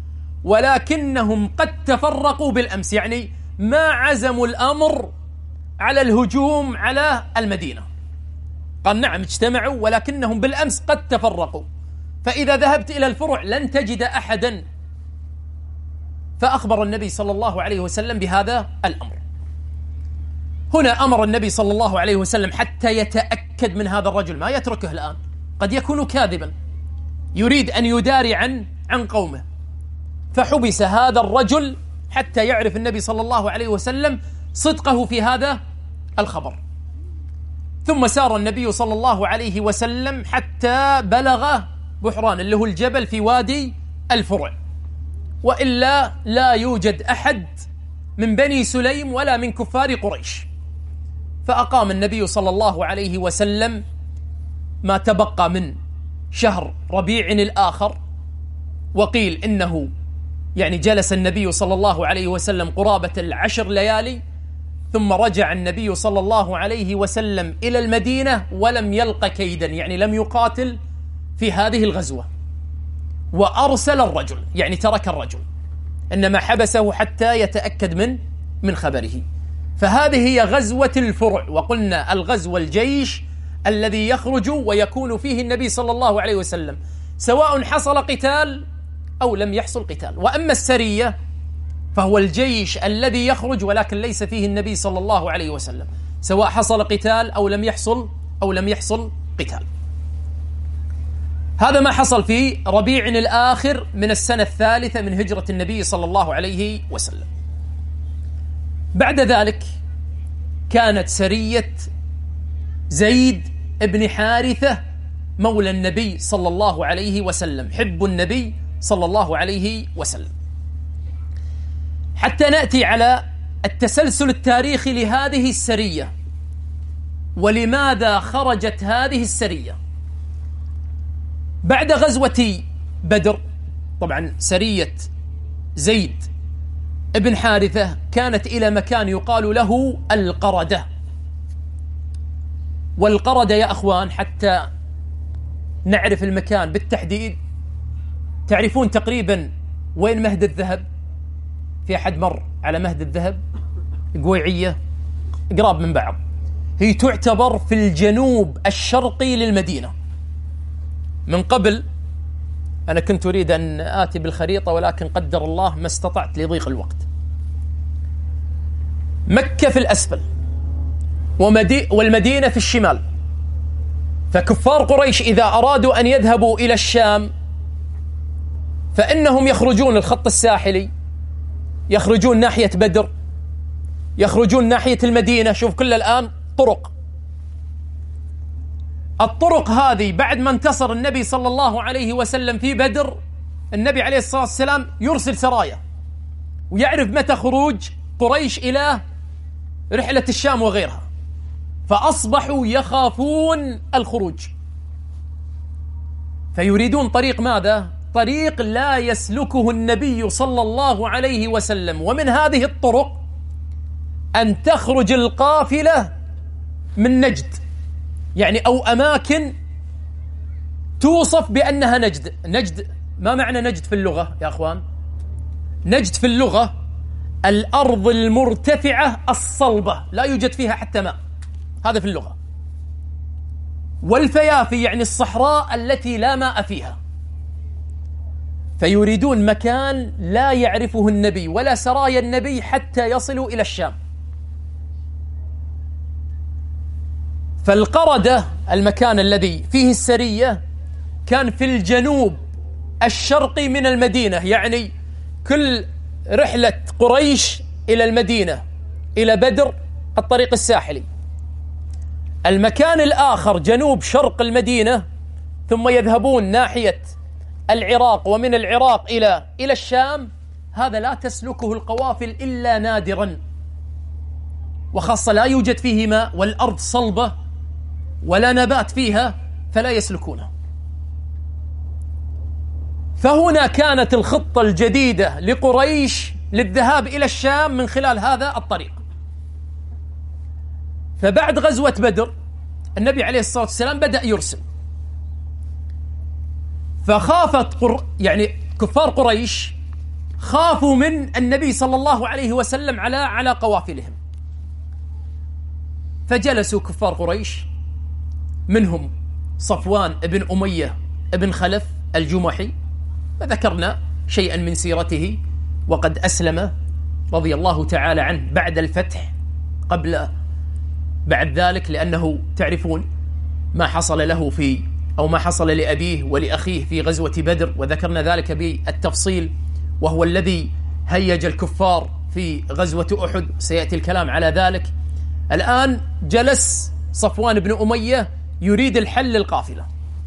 ولكنهم قد تفرقوا بالأمس، يعني ما عزموا الأمر على الهجوم على المدينة. قال نعم اجتمعوا ولكنهم بالأمس قد تفرقوا، فإذا ذهبت إلى الفرع لن تجد أحدا. فأخبر النبي صلى الله عليه وسلم بهذا الأمر. هنا أمر النبي صلى الله عليه وسلم حتى يتأكد من هذا الرجل، ما يتركه الآن، قد يكون كاذبا يريد أن يداري عن عن قومه. فحبس هذا الرجل حتى يعرف النبي صلى الله عليه وسلم صدقه في هذا الخبر. ثم سار النبي صلى الله عليه وسلم حتى بلغ بحران اللي هو الجبل في وادي الفرع، وإلا لا يوجد أحد من بني سليم ولا من كفار قريش. فأقام النبي صلى الله عليه وسلم ما تبقى من شهر ربيع الآخر، وقيل إنه يعني جلس النبي صلى الله عليه وسلم قرابة العشر ليالي، ثم رجع النبي صلى الله عليه وسلم إلى المدينة ولم يلق كيدا، يعني لم يقاتل في هذه الغزوة، وأرسل الرجل، يعني ترك الرجل، إنما حبسه حتى يتأكد من من خبره. فهذه هي غزوة الفرع. وقلنا الغزو الجيش الذي يخرج ويكون فيه النبي صلى الله عليه وسلم، سواء حصل قتال أو لم يحصل قتال. وأما السرية فهو الجيش الذي يخرج ولكن ليس فيه النبي صلى الله عليه وسلم، سواء حصل قتال أو لم يحصل أو لم يحصل قتال. هذا ما حصل في ربيع الآخر من السنة الثالثة من هجرة النبي صلى الله عليه وسلم. بعد ذلك كانت سرية زيد بن حارثة مولى النبي صلى الله عليه وسلم، حب النبي صلى الله عليه وسلم، حتى نأتي على التسلسل التاريخي لهذه السرية ولماذا خرجت هذه السرية. بعد غزوة بدر طبعا سرية زيد ابن حارثة كانت إلى مكان يقال له القردة. والقردة يا أخوان حتى نعرف المكان بالتحديد، تعرفون تقريبا وين مهد الذهب؟ في أحد مر على مهد الذهب؟ قويعية، قراب من بعض. هي تعتبر في الجنوب الشرقي للمدينة. من قبل أنا كنت أريد أن آتي بالخريطة ولكن قدر الله ما استطعت لضيق الوقت. مكة في الأسفل والمدينة في الشمال. فكفار قريش إذا أرادوا أن يذهبوا إلى الشام فإنهم يخرجون الخط الساحلي، يخرجون ناحية بدر، يخرجون ناحية المدينة. شوف كل الآن طرق. الطرق هذه بعد ما انتصر النبي صلى الله عليه وسلم في بدر، النبي عليه الصلاة والسلام يرسل سرايا ويعرف متى خروج قريش إلى رحلة الشام وغيرها. فأصبحوا يخافون الخروج، فيريدون طريق ماذا؟ طريق لا يسلكه النبي صلى الله عليه وسلم. ومن هذه الطرق أن تخرج القافلة من نجد، يعني أو أماكن توصف بأنها نجد. نجد ما معنى نجد في اللغة يا أخوان؟ نجد في اللغة الأرض المرتفعة الصلبة لا يوجد فيها حتى ماء، هذا في اللغة. والفيافي يعني الصحراء التي لا ماء فيها. فيريدون مكان لا يعرفه النبي ولا سرايا النبي حتى يصلوا إلى الشام. فالقردة المكان الذي فيه السرية كان في الجنوب الشرقي من المدينة، يعني كل رحلة قريش إلى المدينة إلى بدر الطريق الساحلي. المكان الآخر جنوب شرق المدينة، ثم يذهبون ناحية العراق، ومن العراق إلى إلى الشام. هذا لا تسلكه القوافل إلا نادرا، وخاصة لا يوجد فيه ماء والأرض صلبة ولا نبات فيها، فلا يسلكونه. فهنا كانت الخطة الجديدة لقريش للذهاب إلى الشام من خلال هذا الطريق. فبعد غزوة بدر النبي عليه الصلاة والسلام بدأ يرسل، فخافت قر... يعني كفار قريش خافوا من النبي صلى الله عليه وسلم على على قوافلهم. فجلسوا كفار قريش، منهم صفوان ابن أمية ابن خلف الجمحي، فذكرنا شيئا من سيرته، وقد أسلم رضي الله تعالى عنه بعد الفتح، قبل بعد ذلك، لأنه تعرفون ما حصل له في أو ما حصل لأبيه ولأخيه في غزوة بدر، وذكرنا ذلك بالتفصيل، وهو الذي هيج الكفار في غزوة أحد، سيأتي الكلام على ذلك. الآن جلس صفوان بن أمية يريد الحل للقافلة،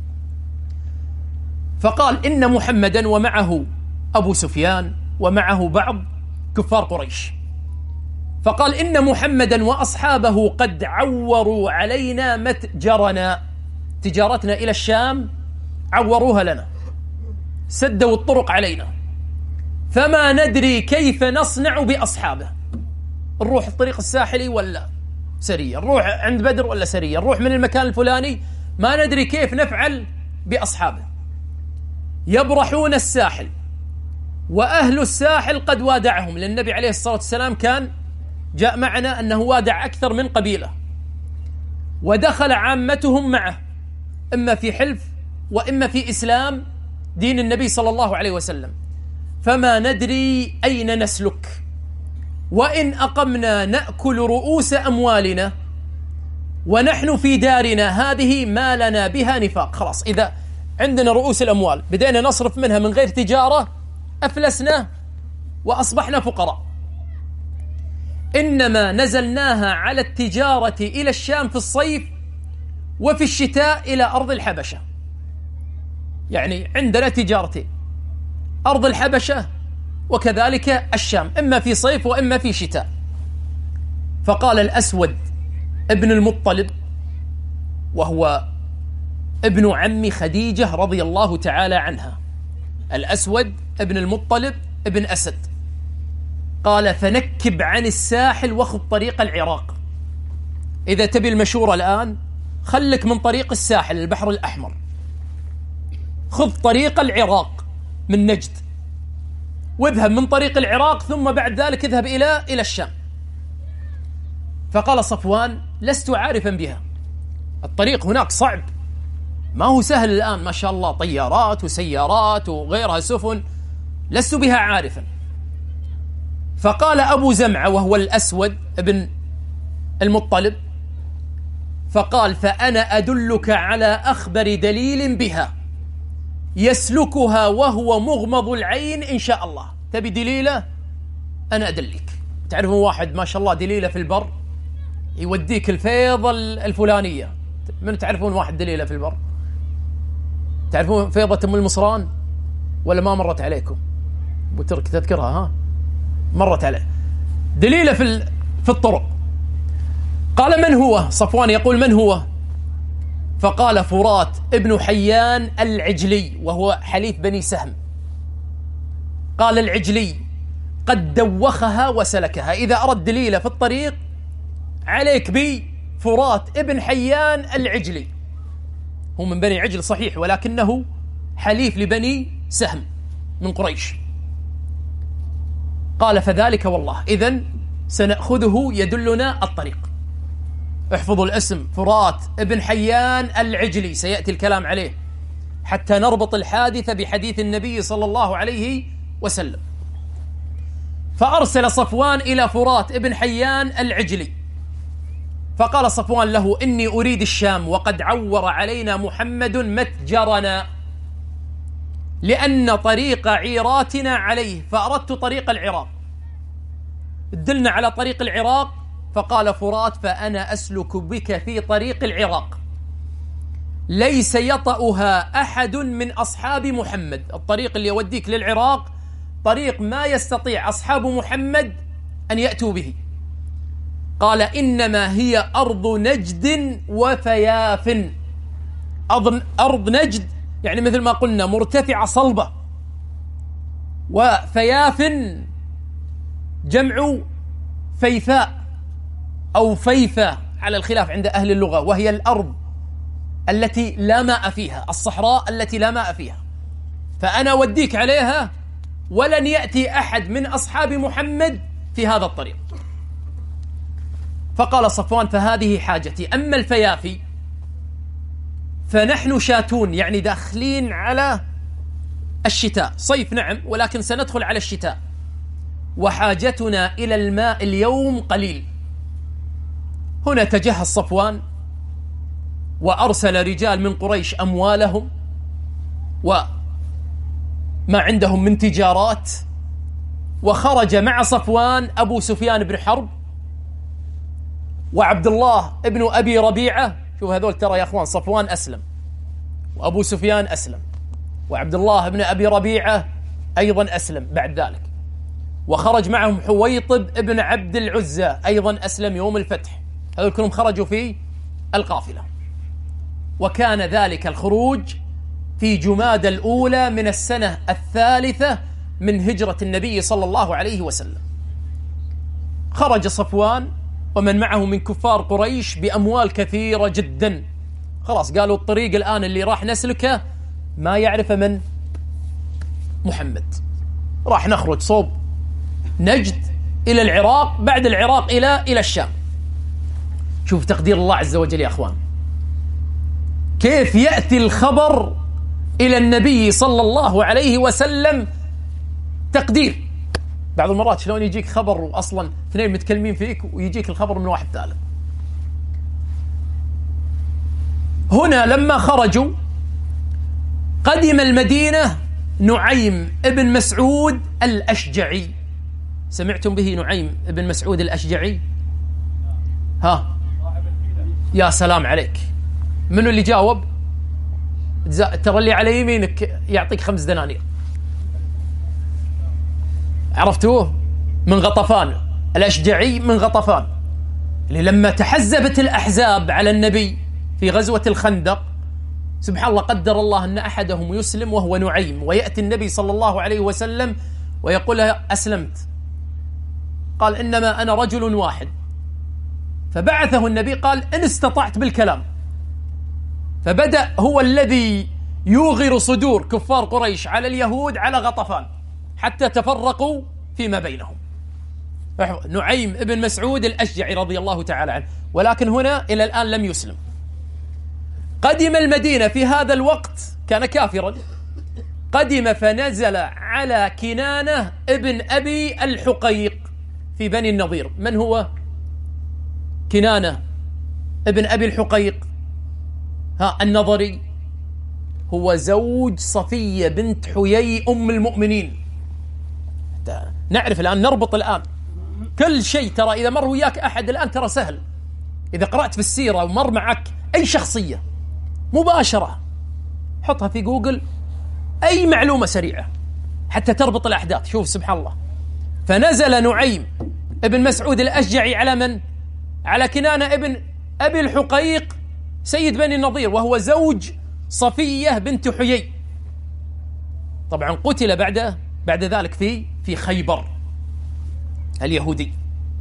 فقال إن محمدا ومعه أبو سفيان ومعه بعض كفار قريش، فقال إن محمدا وأصحابه قد عوروا علينا متجرنا، تجارتنا إلى الشام عوروها لنا، سدوا الطرق علينا، فما ندري كيف نصنع بأصحابه. نروح الطريق الساحلي ولا سرية، نروح عند بدر ولا سرية، نروح من المكان الفلاني، ما ندري كيف نفعل بأصحابه. يبرحون الساحل، وأهل الساحل قد وادعهم، لأن النبي عليه الصلاة والسلام كان جاء معنا أنه وادع أكثر من قبيلة، ودخل عامتهم معه، إما في حلف وإما في إسلام دين النبي صلى الله عليه وسلم. فما ندري أين نسلك، وإن أقمنا نأكل رؤوس أموالنا ونحن في دارنا هذه ما لنا بها نفاق. خلاص، إذا عندنا رؤوس الأموال بدينا نصرف منها من غير تجارة، أفلسنا وأصبحنا فقراء. إنما نزلناها على التجارة إلى الشام في الصيف، وفي الشتاء إلى أرض الحبشة. يعني عندنا تجارتين، أرض الحبشة وكذلك الشام، إما في صيف وإما في شتاء. فقال الأسود ابن المطلب، وهو ابن عم خديجة رضي الله تعالى عنها، الأسود ابن المطلب ابن أسد، قال فنكب عن الساحل وخذ طريق العراق. إذا تبي المشورة الآن، خلك من طريق الساحل البحر الأحمر، خذ طريق العراق من نجد، واذهب من طريق العراق، ثم بعد ذلك اذهب إلى إلى الشام. فقال صفوان لست عارفا بها، الطريق هناك صعب، ما هو سهل الآن، ما شاء الله طيارات وسيارات وغيرها سفن، لست بها عارفا. فقال أبو زمعة وهو الأسود ابن المطلب، فقال فأنا أدلك على أخبر دليل بها يسلكها وهو مغمض العين إن شاء الله. تبي دليلة؟ أنا أدلك. تعرفون واحد ما شاء الله دليلة في البر يوديك الفيضة الفلانية. من تعرفون واحد دليلة في البر؟ تعرفون فيضة أم المصران ولا ما مرت عليكم؟ بترك تذكرها؟ ها مرت عليه. دليلة في في الطرق. قال: من هو؟ صفوان يقول: من هو؟ فقال: فرات ابن حيان العجلي، وهو حليف بني سهم. قال العجلي: قد دوخها وسلكها. إذا أردت دليلة في الطريق عليك بي فرات ابن حيان العجلي. هو من بني عجل صحيح، ولكنه حليف لبني سهم من قريش. قال: فذلك والله، إذن سنأخذه يدلنا الطريق. احفظوا الاسم: فرات ابن حيان العجلي، سيأتي الكلام عليه حتى نربط الحادثة بحديث النبي صلى الله عليه وسلم. فأرسل صفوان إلى فرات ابن حيان العجلي، فقال صفوان له: إني أريد الشام، وقد عور علينا محمد متجرنا، لأن طريق عيراتنا عليه، فأردت طريق العراق، دلنا على طريق العراق. فقال فرات: فأنا أسلك بك في طريق العراق، ليس يطأها أحد من أصحاب محمد. الطريق اللي يوديك للعراق طريق ما يستطيع أصحاب محمد أن يأتوا به. قال: إنما هي أرض نجد وفياف. أرض نجد يعني مثل ما قلنا مرتفعة صلبة، وفياف جمع فيفاء أو فيفا على الخلاف عند أهل اللغة، وهي الأرض التي لا ماء فيها، الصحراء التي لا ماء فيها. فأنا أوديك عليها، ولن يأتي أحد من أصحاب محمد في هذا الطريق. فقال صفوان: فهذه حاجتي. أما الفيافي فنحن شاتون، يعني داخلين على الشتاء، صيف نعم ولكن سندخل على الشتاء، وحاجتنا إلى الماء اليوم قليل. هنا تجهز صفوان وأرسل رجال من قريش أموالهم وما عندهم من تجارات، وخرج مع صفوان أبو سفيان بن حرب وعبد الله ابن أبي ربيعة. شوف هذول ترى يا أخوان، صفوان أسلم، وأبو سفيان أسلم، وعبد الله ابن أبي ربيعة أيضا أسلم بعد ذلك، وخرج معهم حويطب ابن عبد العزى أيضا أسلم يوم الفتح. هذول كلهم خرجوا في القافلة. وكان ذلك الخروج في جمادى الأولى من السنة الثالثة من هجرة النبي صلى الله عليه وسلم. خرج صفوان ومن معه من كفار قريش بأموال كثيرة جدا. خلاص قالوا الطريق الآن اللي راح نسلكه ما يعرف من محمد، راح نخرج صوب نجد إلى العراق، بعد العراق إلى إلى الشام. شوف تقدير الله عز وجل يا أخوان، كيف يأتي الخبر إلى النبي صلى الله عليه وسلم تقدير. بعض المرات شلون يجيك خبر وأصلا اثنين متكلمين فيك ويجيك الخبر من واحد ثالث. هنا لما خرجوا قدم المدينة نعيم ابن مسعود الأشجعي. سمعتم به نعيم ابن مسعود الأشجعي؟ ها يا سلام عليك، منو اللي جاوب؟ ترى اللي على يمينك يعطيك خمس دنانير. عرفتوه؟ من غطفان، الأشجعي من غطفان، اللي لما تحزبت الأحزاب على النبي في غزوة الخندق سبحان الله قدر الله أن أحدهم يسلم وهو نعيم، ويأتي النبي صلى الله عليه وسلم ويقول له: أسلمت؟ قال: إنما أنا رجل واحد. فبعثه النبي قال: إن استطعت بالكلام. فبدأ هو الذي يوغر صدور كفار قريش على اليهود على غطفان حتى تفرقوا فيما بينهم. نعيم ابن مسعود الأشجعي رضي الله تعالى عنه، ولكن هنا إلى الآن لم يسلم. قدم المدينة في هذا الوقت، كان كافرا، قدم فنزل على كنانة ابن أبي الحقيق في بني النضير. من هو كنانة ابن أبي الحقيق؟ ها النظري، هو زوج صفية بنت حيي أم المؤمنين. نعرف الآن، نربط الآن كل شيء. ترى إذا مر وياك أحد الآن ترى سهل، إذا قرأت في السيرة ومر معك أي شخصية مباشرة حطها في جوجل، أي معلومة سريعة حتى تربط الأحداث. شوف سبحان الله. فنزل نعيم ابن مسعود الأشجعي على من؟ على كنانة ابن أبي الحقيق سيد بني النضير، وهو زوج صفية بنت حيي. طبعا قتل بعد بعد ذلك في في خيبر اليهودي.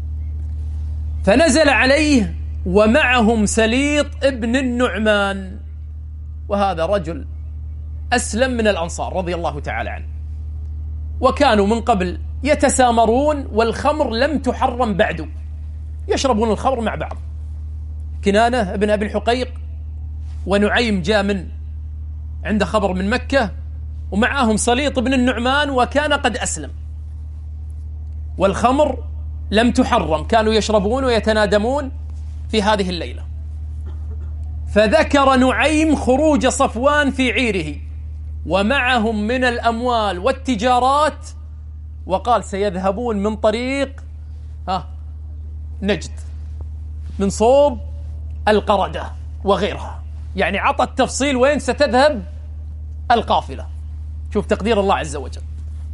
فنزل عليه ومعهم سليط ابن النعمان، وهذا رجل أسلم من الأنصار رضي الله تعالى عنه، وكانوا من قبل يتسامرون والخمر لم تحرم بعد، يشربون الخمر مع بعض. كنانة ابن أبي الحقيق ونعيم جاء من عنده خبر من مكة، ومعهم سليط بن النعمان وكان قد أسلم، والخمر لم تحرم، كانوا يشربون ويتنادمون في هذه الليلة. فذكر نعيم خروج صفوان في عيره ومعهم من الأموال والتجارات، وقال سيذهبون من طريق ها نجد من صوب القردة وغيرها، يعني عطى التفصيل وين ستذهب القافلة. شوف تقدير الله عز وجل.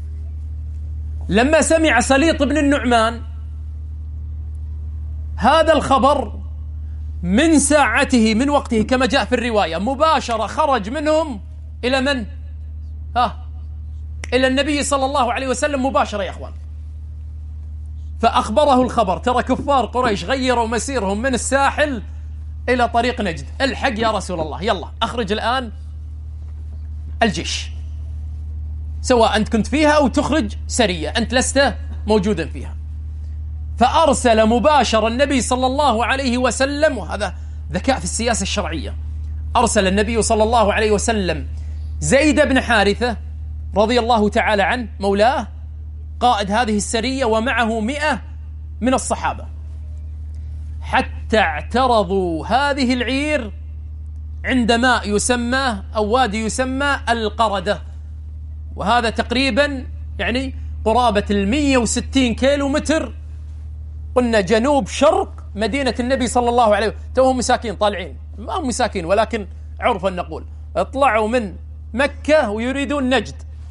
لما سمع سليط بن النعمان هذا الخبر من ساعته من وقته كما جاء في الرواية مباشرة خرج منهم إلى من؟ ها إلى النبي صلى الله عليه وسلم مباشرة يا أخوان. فأخبره الخبر، ترى كفار قريش غيروا مسيرهم من الساحل إلى طريق نجد، الحق يا رسول الله، يلا أخرج الآن الجيش، سواء أنت كنت فيها أو تخرج سرية، أنت لست موجودا فيها. فأرسل مباشرة النبي صلى الله عليه وسلم، وهذا ذكاء في السياسة الشرعية، أرسل النبي صلى الله عليه وسلم زيد بن حارثة رضي الله تعالى عنه مولاه قائد هذه السرية ومعه مئة من الصحابة، حتى اعترضوا هذه العير عند ماء يسمى أو وادي يسمى القردة، وهذا تقريبا يعني قرابة المية وستين كيلو متر، قلنا جنوب شرق مدينة النبي صلى الله عليه وسلم. توهم مساكين طالعين، ما هم مساكين ولكن عرفا نقول اطلعوا من مكة ويريدون نجد،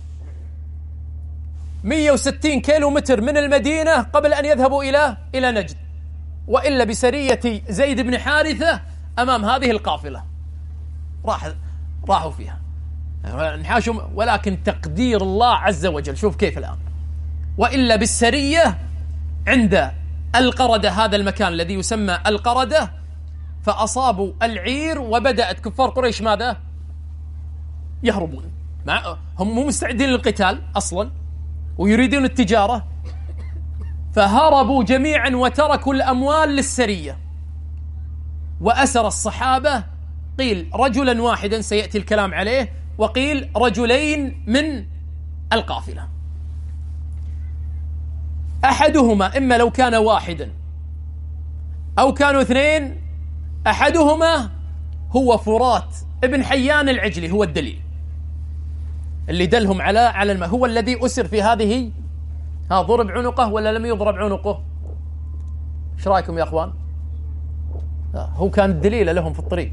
مية وستين كيلو متر من المدينة قبل أن يذهبوا إلى إلى نجد، وإلا بسرية زيد بن حارثة أمام هذه القافلة راح راحوا فيها نحاشوا، ولكن تقدير الله عز وجل. شوف كيف الآن، وإلا بالسرية عند القردة، هذا المكان الذي يسمى القردة، فأصابوا العير وبدأت كفار قريش ماذا؟ يهربون، مع هم مو مستعدين للقتال أصلا ويريدون التجارة، فهربوا جميعا وتركوا الأموال للسرية، وأسر الصحابة قيل رجلا واحدا سيأتي الكلام عليه، وقيل رجلين من القافلة. أحدهما إما لو كان واحدا أو كانوا اثنين، أحدهما هو فرات ابن حيان العجلي، هو الدليل اللي دلهم على على الماء، هو الذي أسر في هذه. ها ضرب عنقه ولا لم يضرب عنقه؟ ايش رايكم يا اخوان؟ هو كان الدليل لهم في الطريق.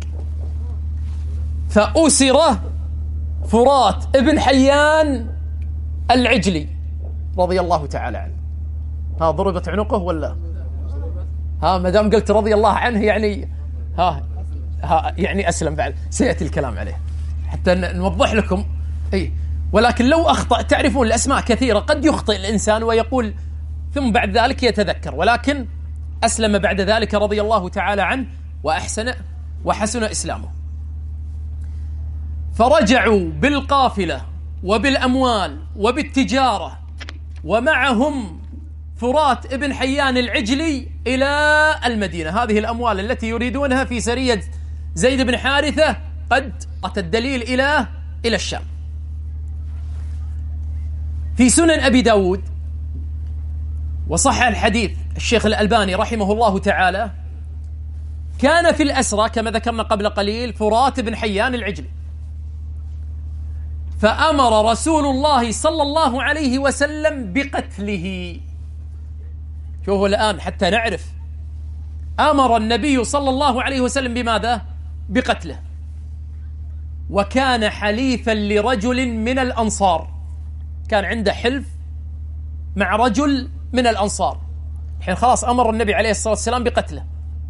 فأسر فرات ابن حيان العجلي رضي الله تعالى عنه. ها ضربت عنقه ولا؟ ها ما دام قلت رضي الله عنه يعني ها ها يعني أسلم بعد، سيأتي الكلام عليه حتى نوضح لكم. اي ولكن لو أخطأ، تعرفون الأسماء كثيرة قد يخطئ الإنسان ويقول ثم بعد ذلك يتذكر، ولكن أسلم بعد ذلك رضي الله تعالى عنه وأحسن وحسن إسلامه. فرجعوا بالقافلة وبالأموال وبالتجارة ومعهم فرات ابن حيان العجلي إلى المدينة. هذه الأموال التي يريدونها في سرية زيد بن حارثة قد أتى الدليل إلى إلى الشام. في سنن أبي داود وصح الحديث الشيخ الألباني رحمه الله تعالى، كان في الأسرى كما ذكرنا قبل قليل فرات بن حيان العجلي، فأمر رسول الله صلى الله عليه وسلم بقتله. شوفوا الآن حتى نعرف، أمر النبي صلى الله عليه وسلم بماذا؟ بقتله. وكان حليفا لرجل من الأنصار، كان عنده حلف مع رجل من الأنصار، الحين خلاص أمر النبي عليه الصلاة والسلام بقتله،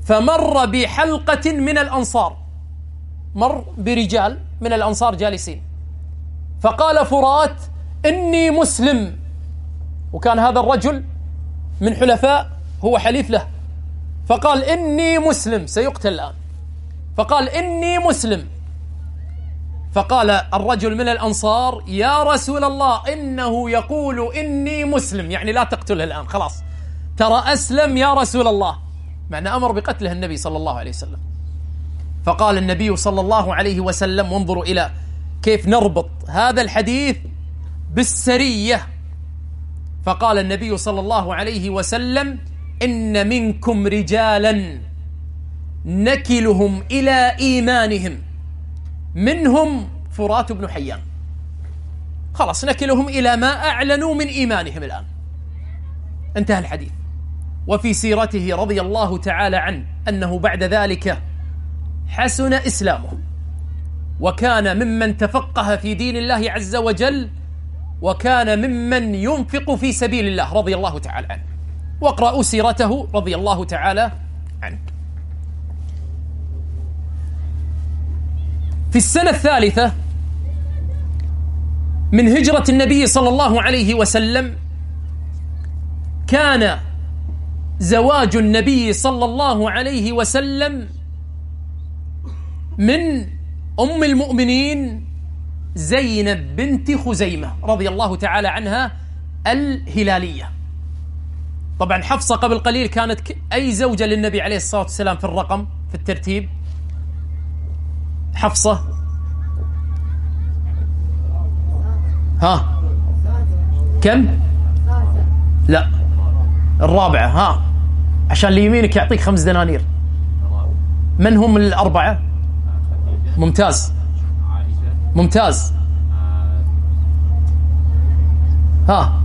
فمر بحلقة من الأنصار، مر برجال من الأنصار جالسين، فقال فرات: إني مسلم. وكان هذا الرجل من حلفاء، هو حليف له، فقال: إني مسلم، سيقتل الآن. فقال: إني مسلم. فقال الرجل من الأنصار: يا رسول الله، إنه يقول إني مسلم، يعني لا تقتله الآن، خلاص ترى أسلم يا رسول الله، معنى أمر بقتله النبي صلى الله عليه وسلم. فقال النبي صلى الله عليه وسلم، وانظروا إلى كيف نربط هذا الحديث بالسرية، فقال النبي صلى الله عليه وسلم: إن منكم رجالا نكلهم إلى إيمانهم، منهم فرات بن حيان، خلاص نكلهم إلى ما أعلنوا من إيمانهم الآن. انتهى الحديث. وفي سيرته رضي الله تعالى عنه أنه بعد ذلك حسن إسلامه، وكان ممن تفقه في دين الله عز وجل، وكان ممن ينفق في سبيل الله رضي الله تعالى عنه. واقرأوا سيرته رضي الله تعالى عنه. في السنة الثالثة من هجرة النبي صلى الله عليه وسلم كان زواج النبي صلى الله عليه وسلم من أم المؤمنين زينب بنت خزيمة رضي الله تعالى عنها الهلالية. طبعا حفصة قبل قليل كانت أي زوجة للنبي عليه الصلاة والسلام في الرقم في الترتيب؟ حفصة ها كم؟ لا الرابعة. ها عشان اللي يمينك يعطيك خمس دنانير. من هم الأربعة؟ ممتاز ممتاز. ها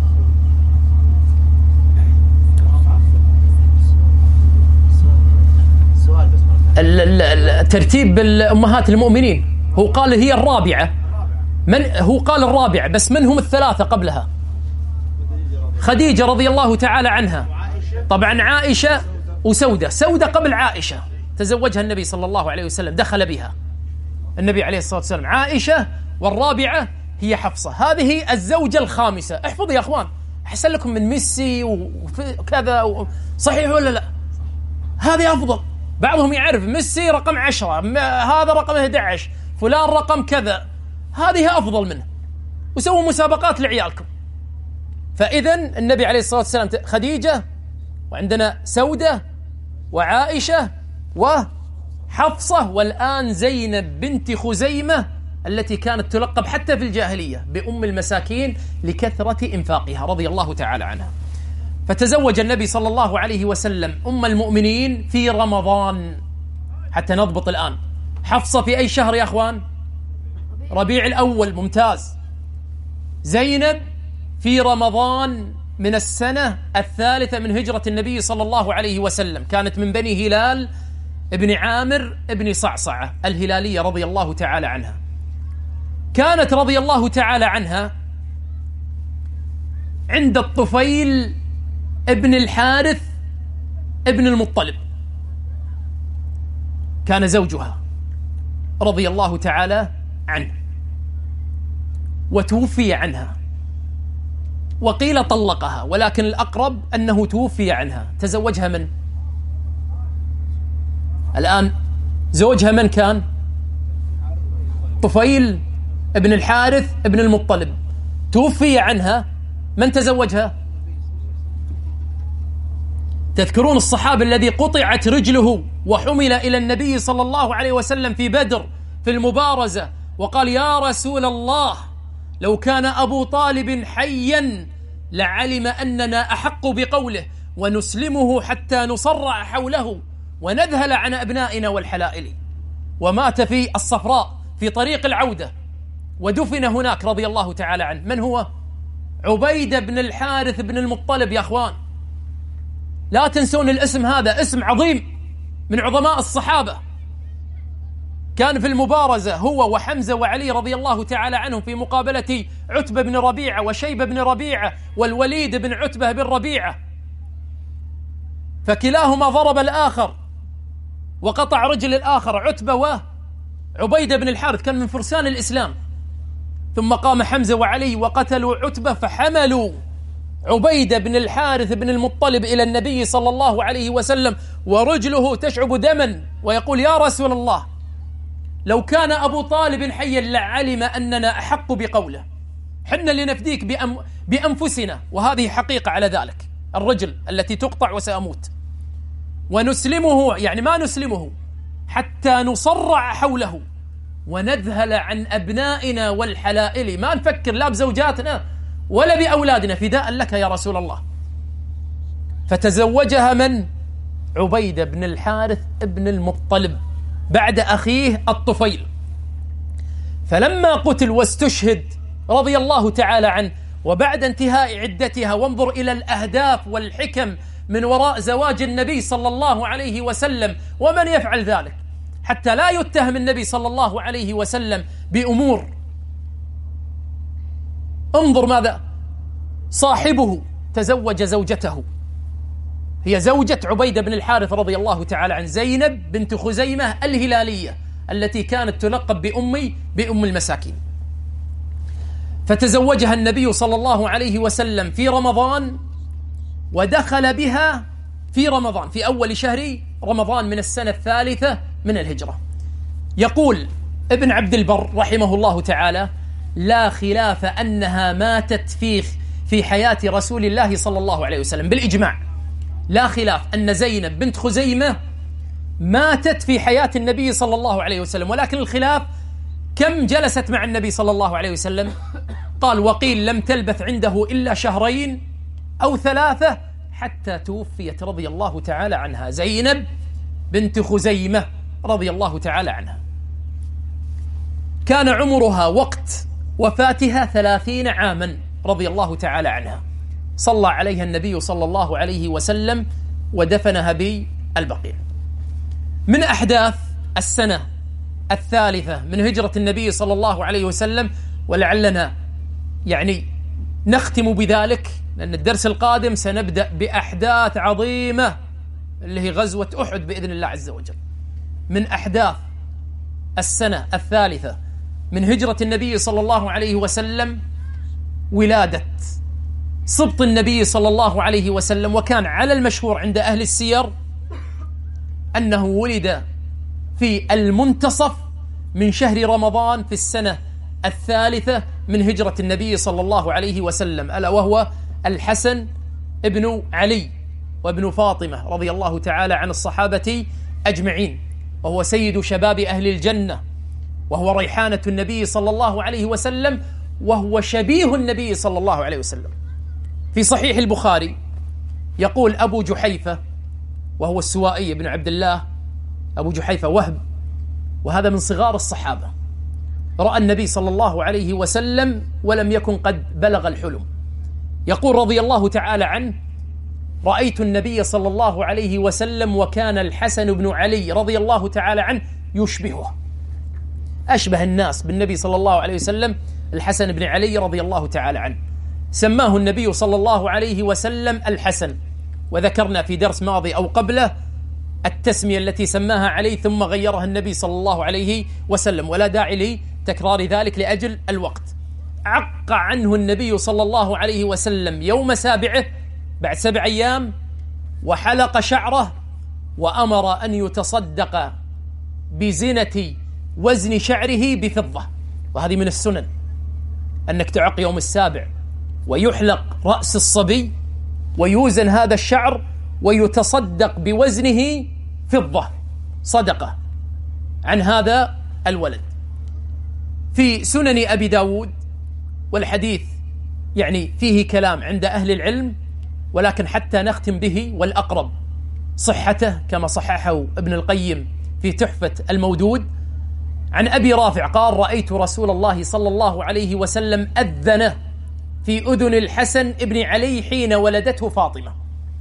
الترتيب بالأمهات المؤمنين، هو قال هي الرابعة، من هو قال الرابعة، بس من هم الثلاثة قبلها؟ خديجة رضي الله تعالى عنها، طبعا عائشة وسودة. سودة قبل عائشة، تزوجها النبي صلى الله عليه وسلم، دخل بها النبي عليه الصلاة والسلام. عائشة، والرابعة هي حفصة. هذه الزوجة الخامسة. احفظوا يا أخوان، أحسن لكم من ميسي وكذا و... صحيح ولا لا؟ هذه أفضل. بعضهم يعرف ميسي رقم عشرة، هذا رقم أحد عشر، فلان رقم كذا، هذه أفضل منه، وسووا مسابقات لعيالكم. فإذا النبي عليه الصلاة والسلام خديجة، وعندنا سودة وعائشة وحفصة، والآن زينب بنت خزيمة التي كانت تلقب حتى في الجاهلية بأم المساكين لكثرة إنفاقها رضي الله تعالى عنها. فتزوج النبي صلى الله عليه وسلم أم المؤمنين في رمضان. حتى نضبط الآن، حفصة في أي شهر يا أخوان؟ ربيع الأول. ممتاز. زينب في رمضان من السنة الثالثة من هجرة النبي صلى الله عليه وسلم، كانت من بني هلال ابن عامر ابن صعصعة الهلالية رضي الله تعالى عنها. كانت رضي الله تعالى عنها عند الطفيل ابن الحارث ابن المطلب، كان زوجها رضي الله تعالى عنه، وتوفي عنها، وقيل طلقها، ولكن الأقرب أنه توفي عنها. تزوجها من؟ الآن زوجها من كان؟ طفيل ابن الحارث ابن المطلب. توفي عنها، من تزوجها؟ تذكرون الصحابي الذي قطعت رجله وحمل إلى النبي صلى الله عليه وسلم في بدر في المبارزة، وقال: يا رسول الله، لو كان أبو طالب حيا لعلم أننا أحق بقوله ونسلمه حتى نصرع حوله ونذهل عن أبنائنا والحلائل. ومات في الصفراء في طريق العودة، ودفن هناك رضي الله تعالى عنه. من هو؟ عبيدة بن الحارث بن المطلب. يا أخوان لا تنسون الاسم هذا، اسم عظيم من عظماء الصحابة. كان في المبارزة هو وحمزة وعلي رضي الله تعالى عنهم في مقابلة عتبة بن ربيعة وشيبة بن ربيعة والوليد بن عتبة بن ربيعة، فكلاهما ضرب الآخر وقطع رجل الآخر عتبة وعبيدة بن الحارث، كان من فرسان الإسلام. ثم قام حمزة وعلي وقتلوا عتبة، فحملوا عبيدة بن الحارث بن المطلب إلى النبي صلى الله عليه وسلم ورجله تشعب دما، ويقول: يا رسول الله، لو كان أبو طالب حيا لعلم أننا أحق بقوله، حنا لنفديك بأم بأنفسنا، وهذه حقيقة على ذلك، الرجل التي تقطع وسأموت، ونسلمه، يعني ما نسلمه حتى نصرع حوله ونذهل عن أبنائنا والحلائل، ما نفكر لا بزوجاتنا ولا بأولادنا، فداء لك يا رسول الله. فتزوجها من؟ عبيدة بن الحارث بن المطلب بعد أخيه الطفيل. فلما قتل واستشهد رضي الله تعالى عنه، وبعد انتهاء عدتها، وانظر إلى الأهداف والحكم من وراء زواج النبي صلى الله عليه وسلم، ومن يفعل ذلك حتى لا يتهم النبي صلى الله عليه وسلم بأمور. انظر ماذا صاحبه تزوج زوجته، هي زوجة عبيدة بن الحارث رضي الله تعالى عن زينب بنت خزيمة الهلالية، التي كانت تلقب بأمي بأم المساكين. فتزوجها النبي صلى الله عليه وسلم في رمضان، ودخل بها في رمضان، في أول شهر رمضان من السنة الثالثة من الهجرة. يقول ابن عبد البر رحمه الله تعالى: لا خلاف أنها ماتت في في حياة رسول الله صلى الله عليه وسلم، بالإجماع لا خلاف أن زينب بنت خزيمة ماتت في حياة النبي صلى الله عليه وسلم، ولكن الخلاف كم جلست مع النبي صلى الله عليه وسلم. قال: وقيل لم تلبث عنده إلا شهرين أو ثلاثة حتى توفيت رضي الله تعالى عنها، زينب بنت خزيمة رضي الله تعالى عنها. كان عمرها وقت وفاتها ثلاثين عاما رضي الله تعالى عنها. صلى عليها النبي صلى الله عليه وسلم ودفنها بالبقيع. من أحداث السنة الثالثة من هجرة النبي صلى الله عليه وسلم، ولعلنا يعني نختم بذلك، لأن الدرس القادم سنبدأ بأحداث عظيمة اللي هي غزوة أحد بإذن الله عز وجل. من أحداث السنة الثالثة من هجرة النبي صلى الله عليه وسلم ولادة سبط النبي صلى الله عليه وسلم. وكان على المشهور عند أهل السير أنه ولد في المنتصف من شهر رمضان في السنة الثالثة من هجرة النبي صلى الله عليه وسلم، ألا وهو الحسن ابن علي وابن فاطمة رضي الله تعالى عن الصحابة أجمعين، وهو سيد شباب أهل الجنة، وهو ريحانة النبي صلى الله عليه وسلم، وهو شبيه النبي صلى الله عليه وسلم. في صحيح البخاري يقول أبو جحيفة، وهو السوائي بن عبد الله، أبو جحيفة وهب، وهذا من صغار الصحابة، رأى النبي صلى الله عليه وسلم ولم يكن قد بلغ الحلم. يقول رضي الله تعالى عنه: رأيت النبي صلى الله عليه وسلم وكان الحسن بن علي رضي الله تعالى عنه يشبهه، أشبه الناس بالنبي صلى الله عليه وسلم الحسن بن علي رضي الله تعالى عنه. سماه النبي صلى الله عليه وسلم الحسن، وذكرنا في درس ماضي أو قبله التسمية التي سماها عليه ثم غيرها النبي صلى الله عليه وسلم، ولا داعي لتكرار ذلك لأجل الوقت. عق عنه النبي صلى الله عليه وسلم يوم سابعه بعد سبع أيام، وحلق شعره، وأمر أن يتصدق بزنة وزن شعره بفضة. وهذه من السنن أنك تعق يوم السابع ويحلق رأس الصبي ويوزن هذا الشعر ويتصدق بوزنه فضة صدقة عن هذا الولد. في سنن أبي داود، والحديث يعني فيه كلام عند أهل العلم، ولكن حتى نختم به والأقرب صحته كما صححه ابن القيم في تحفة المودود، عن أبي رافع قال: رأيت رسول الله صلى الله عليه وسلم أذن في أذن الحسن ابن علي حين ولدته فاطمة.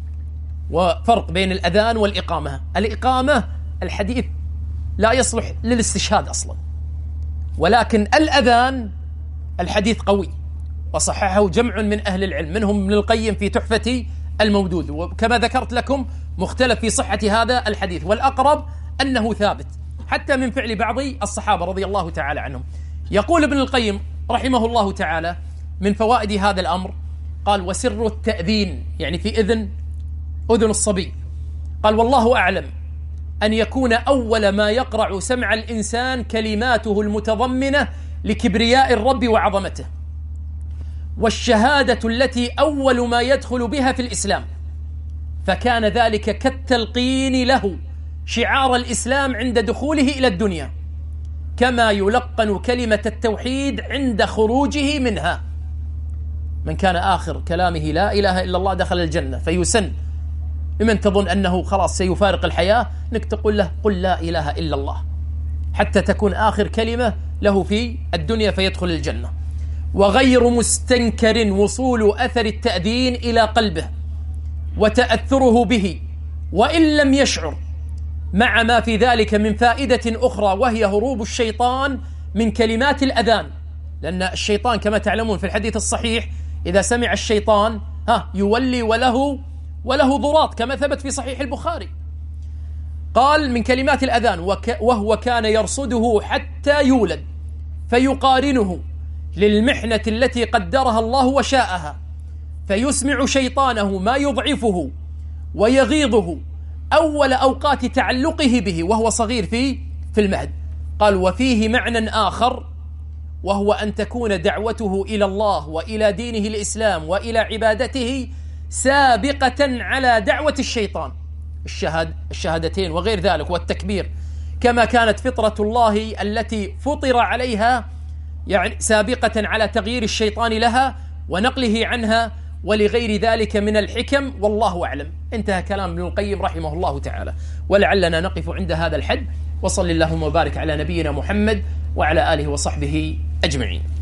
وفرق بين الأذان والإقامة. الإقامة الحديث لا يصلح للاستشهاد أصلا، ولكن الأذان الحديث قوي، وصححه جمع من أهل العلم منهم ابن القيم في تحفة المودود. وكما ذكرت لكم مختلف في صحة هذا الحديث، والأقرب أنه ثابت حتى من فعل بعض الصحابة رضي الله تعالى عنهم. يقول ابن القيم رحمه الله تعالى من فوائد هذا الأمر، قال: وسر التأذين، يعني في إذن أذن الصبي، قال: والله أعلم أن يكون أول ما يقرع سمع الإنسان كلماته المتضمنة لكبرياء الرب وعظمته، والشهادة التي أول ما يدخل بها في الإسلام، فكان ذلك كالتلقين له شعار الإسلام عند دخوله إلى الدنيا، كما يلقن كلمة التوحيد عند خروجه منها. من كان آخر كلامه لا إله إلا الله دخل الجنة، فيسن لمن تظن أنه خلاص سيفارق الحياة إنك تقول له: قل لا إله إلا الله، حتى تكون آخر كلمة له في الدنيا فيدخل الجنة. وغير مستنكر وصول أثر التأذين إلى قلبه وتأثره به وإن لم يشعر، مع ما في ذلك من فائدة أخرى، وهي هروب الشيطان من كلمات الأذان، لأن الشيطان كما تعلمون في الحديث الصحيح إذا سمع الشيطان ها يولي وله وله ضراط، كما ثبت في صحيح البخاري. قال: من كلمات الأذان، وهو كان يرصده حتى يولد فيقارنه للمحنة التي قدرها الله وشاءها، فيسمع شيطانه ما يضعفه ويغيظه أول أوقات تعلقه به وهو صغير في في المهد. قال: وفيه معنى آخر، وهو أن تكون دعوته إلى الله وإلى دينه الإسلام وإلى عبادته سابقة على دعوة الشيطان، الشهاد الشهادتين وغير ذلك والتكبير، كما كانت فطرة الله التي فطر عليها يعني سابقة على تغيير الشيطان لها ونقله عنها، ولغير ذلك من الحكم، والله أعلم. انتهى كلام ابن القيم رحمه الله تعالى، ولعلنا نقف عند هذا الحد. وصل اللهم وبارك على نبينا محمد وعلى آله وصحبه أجمعين.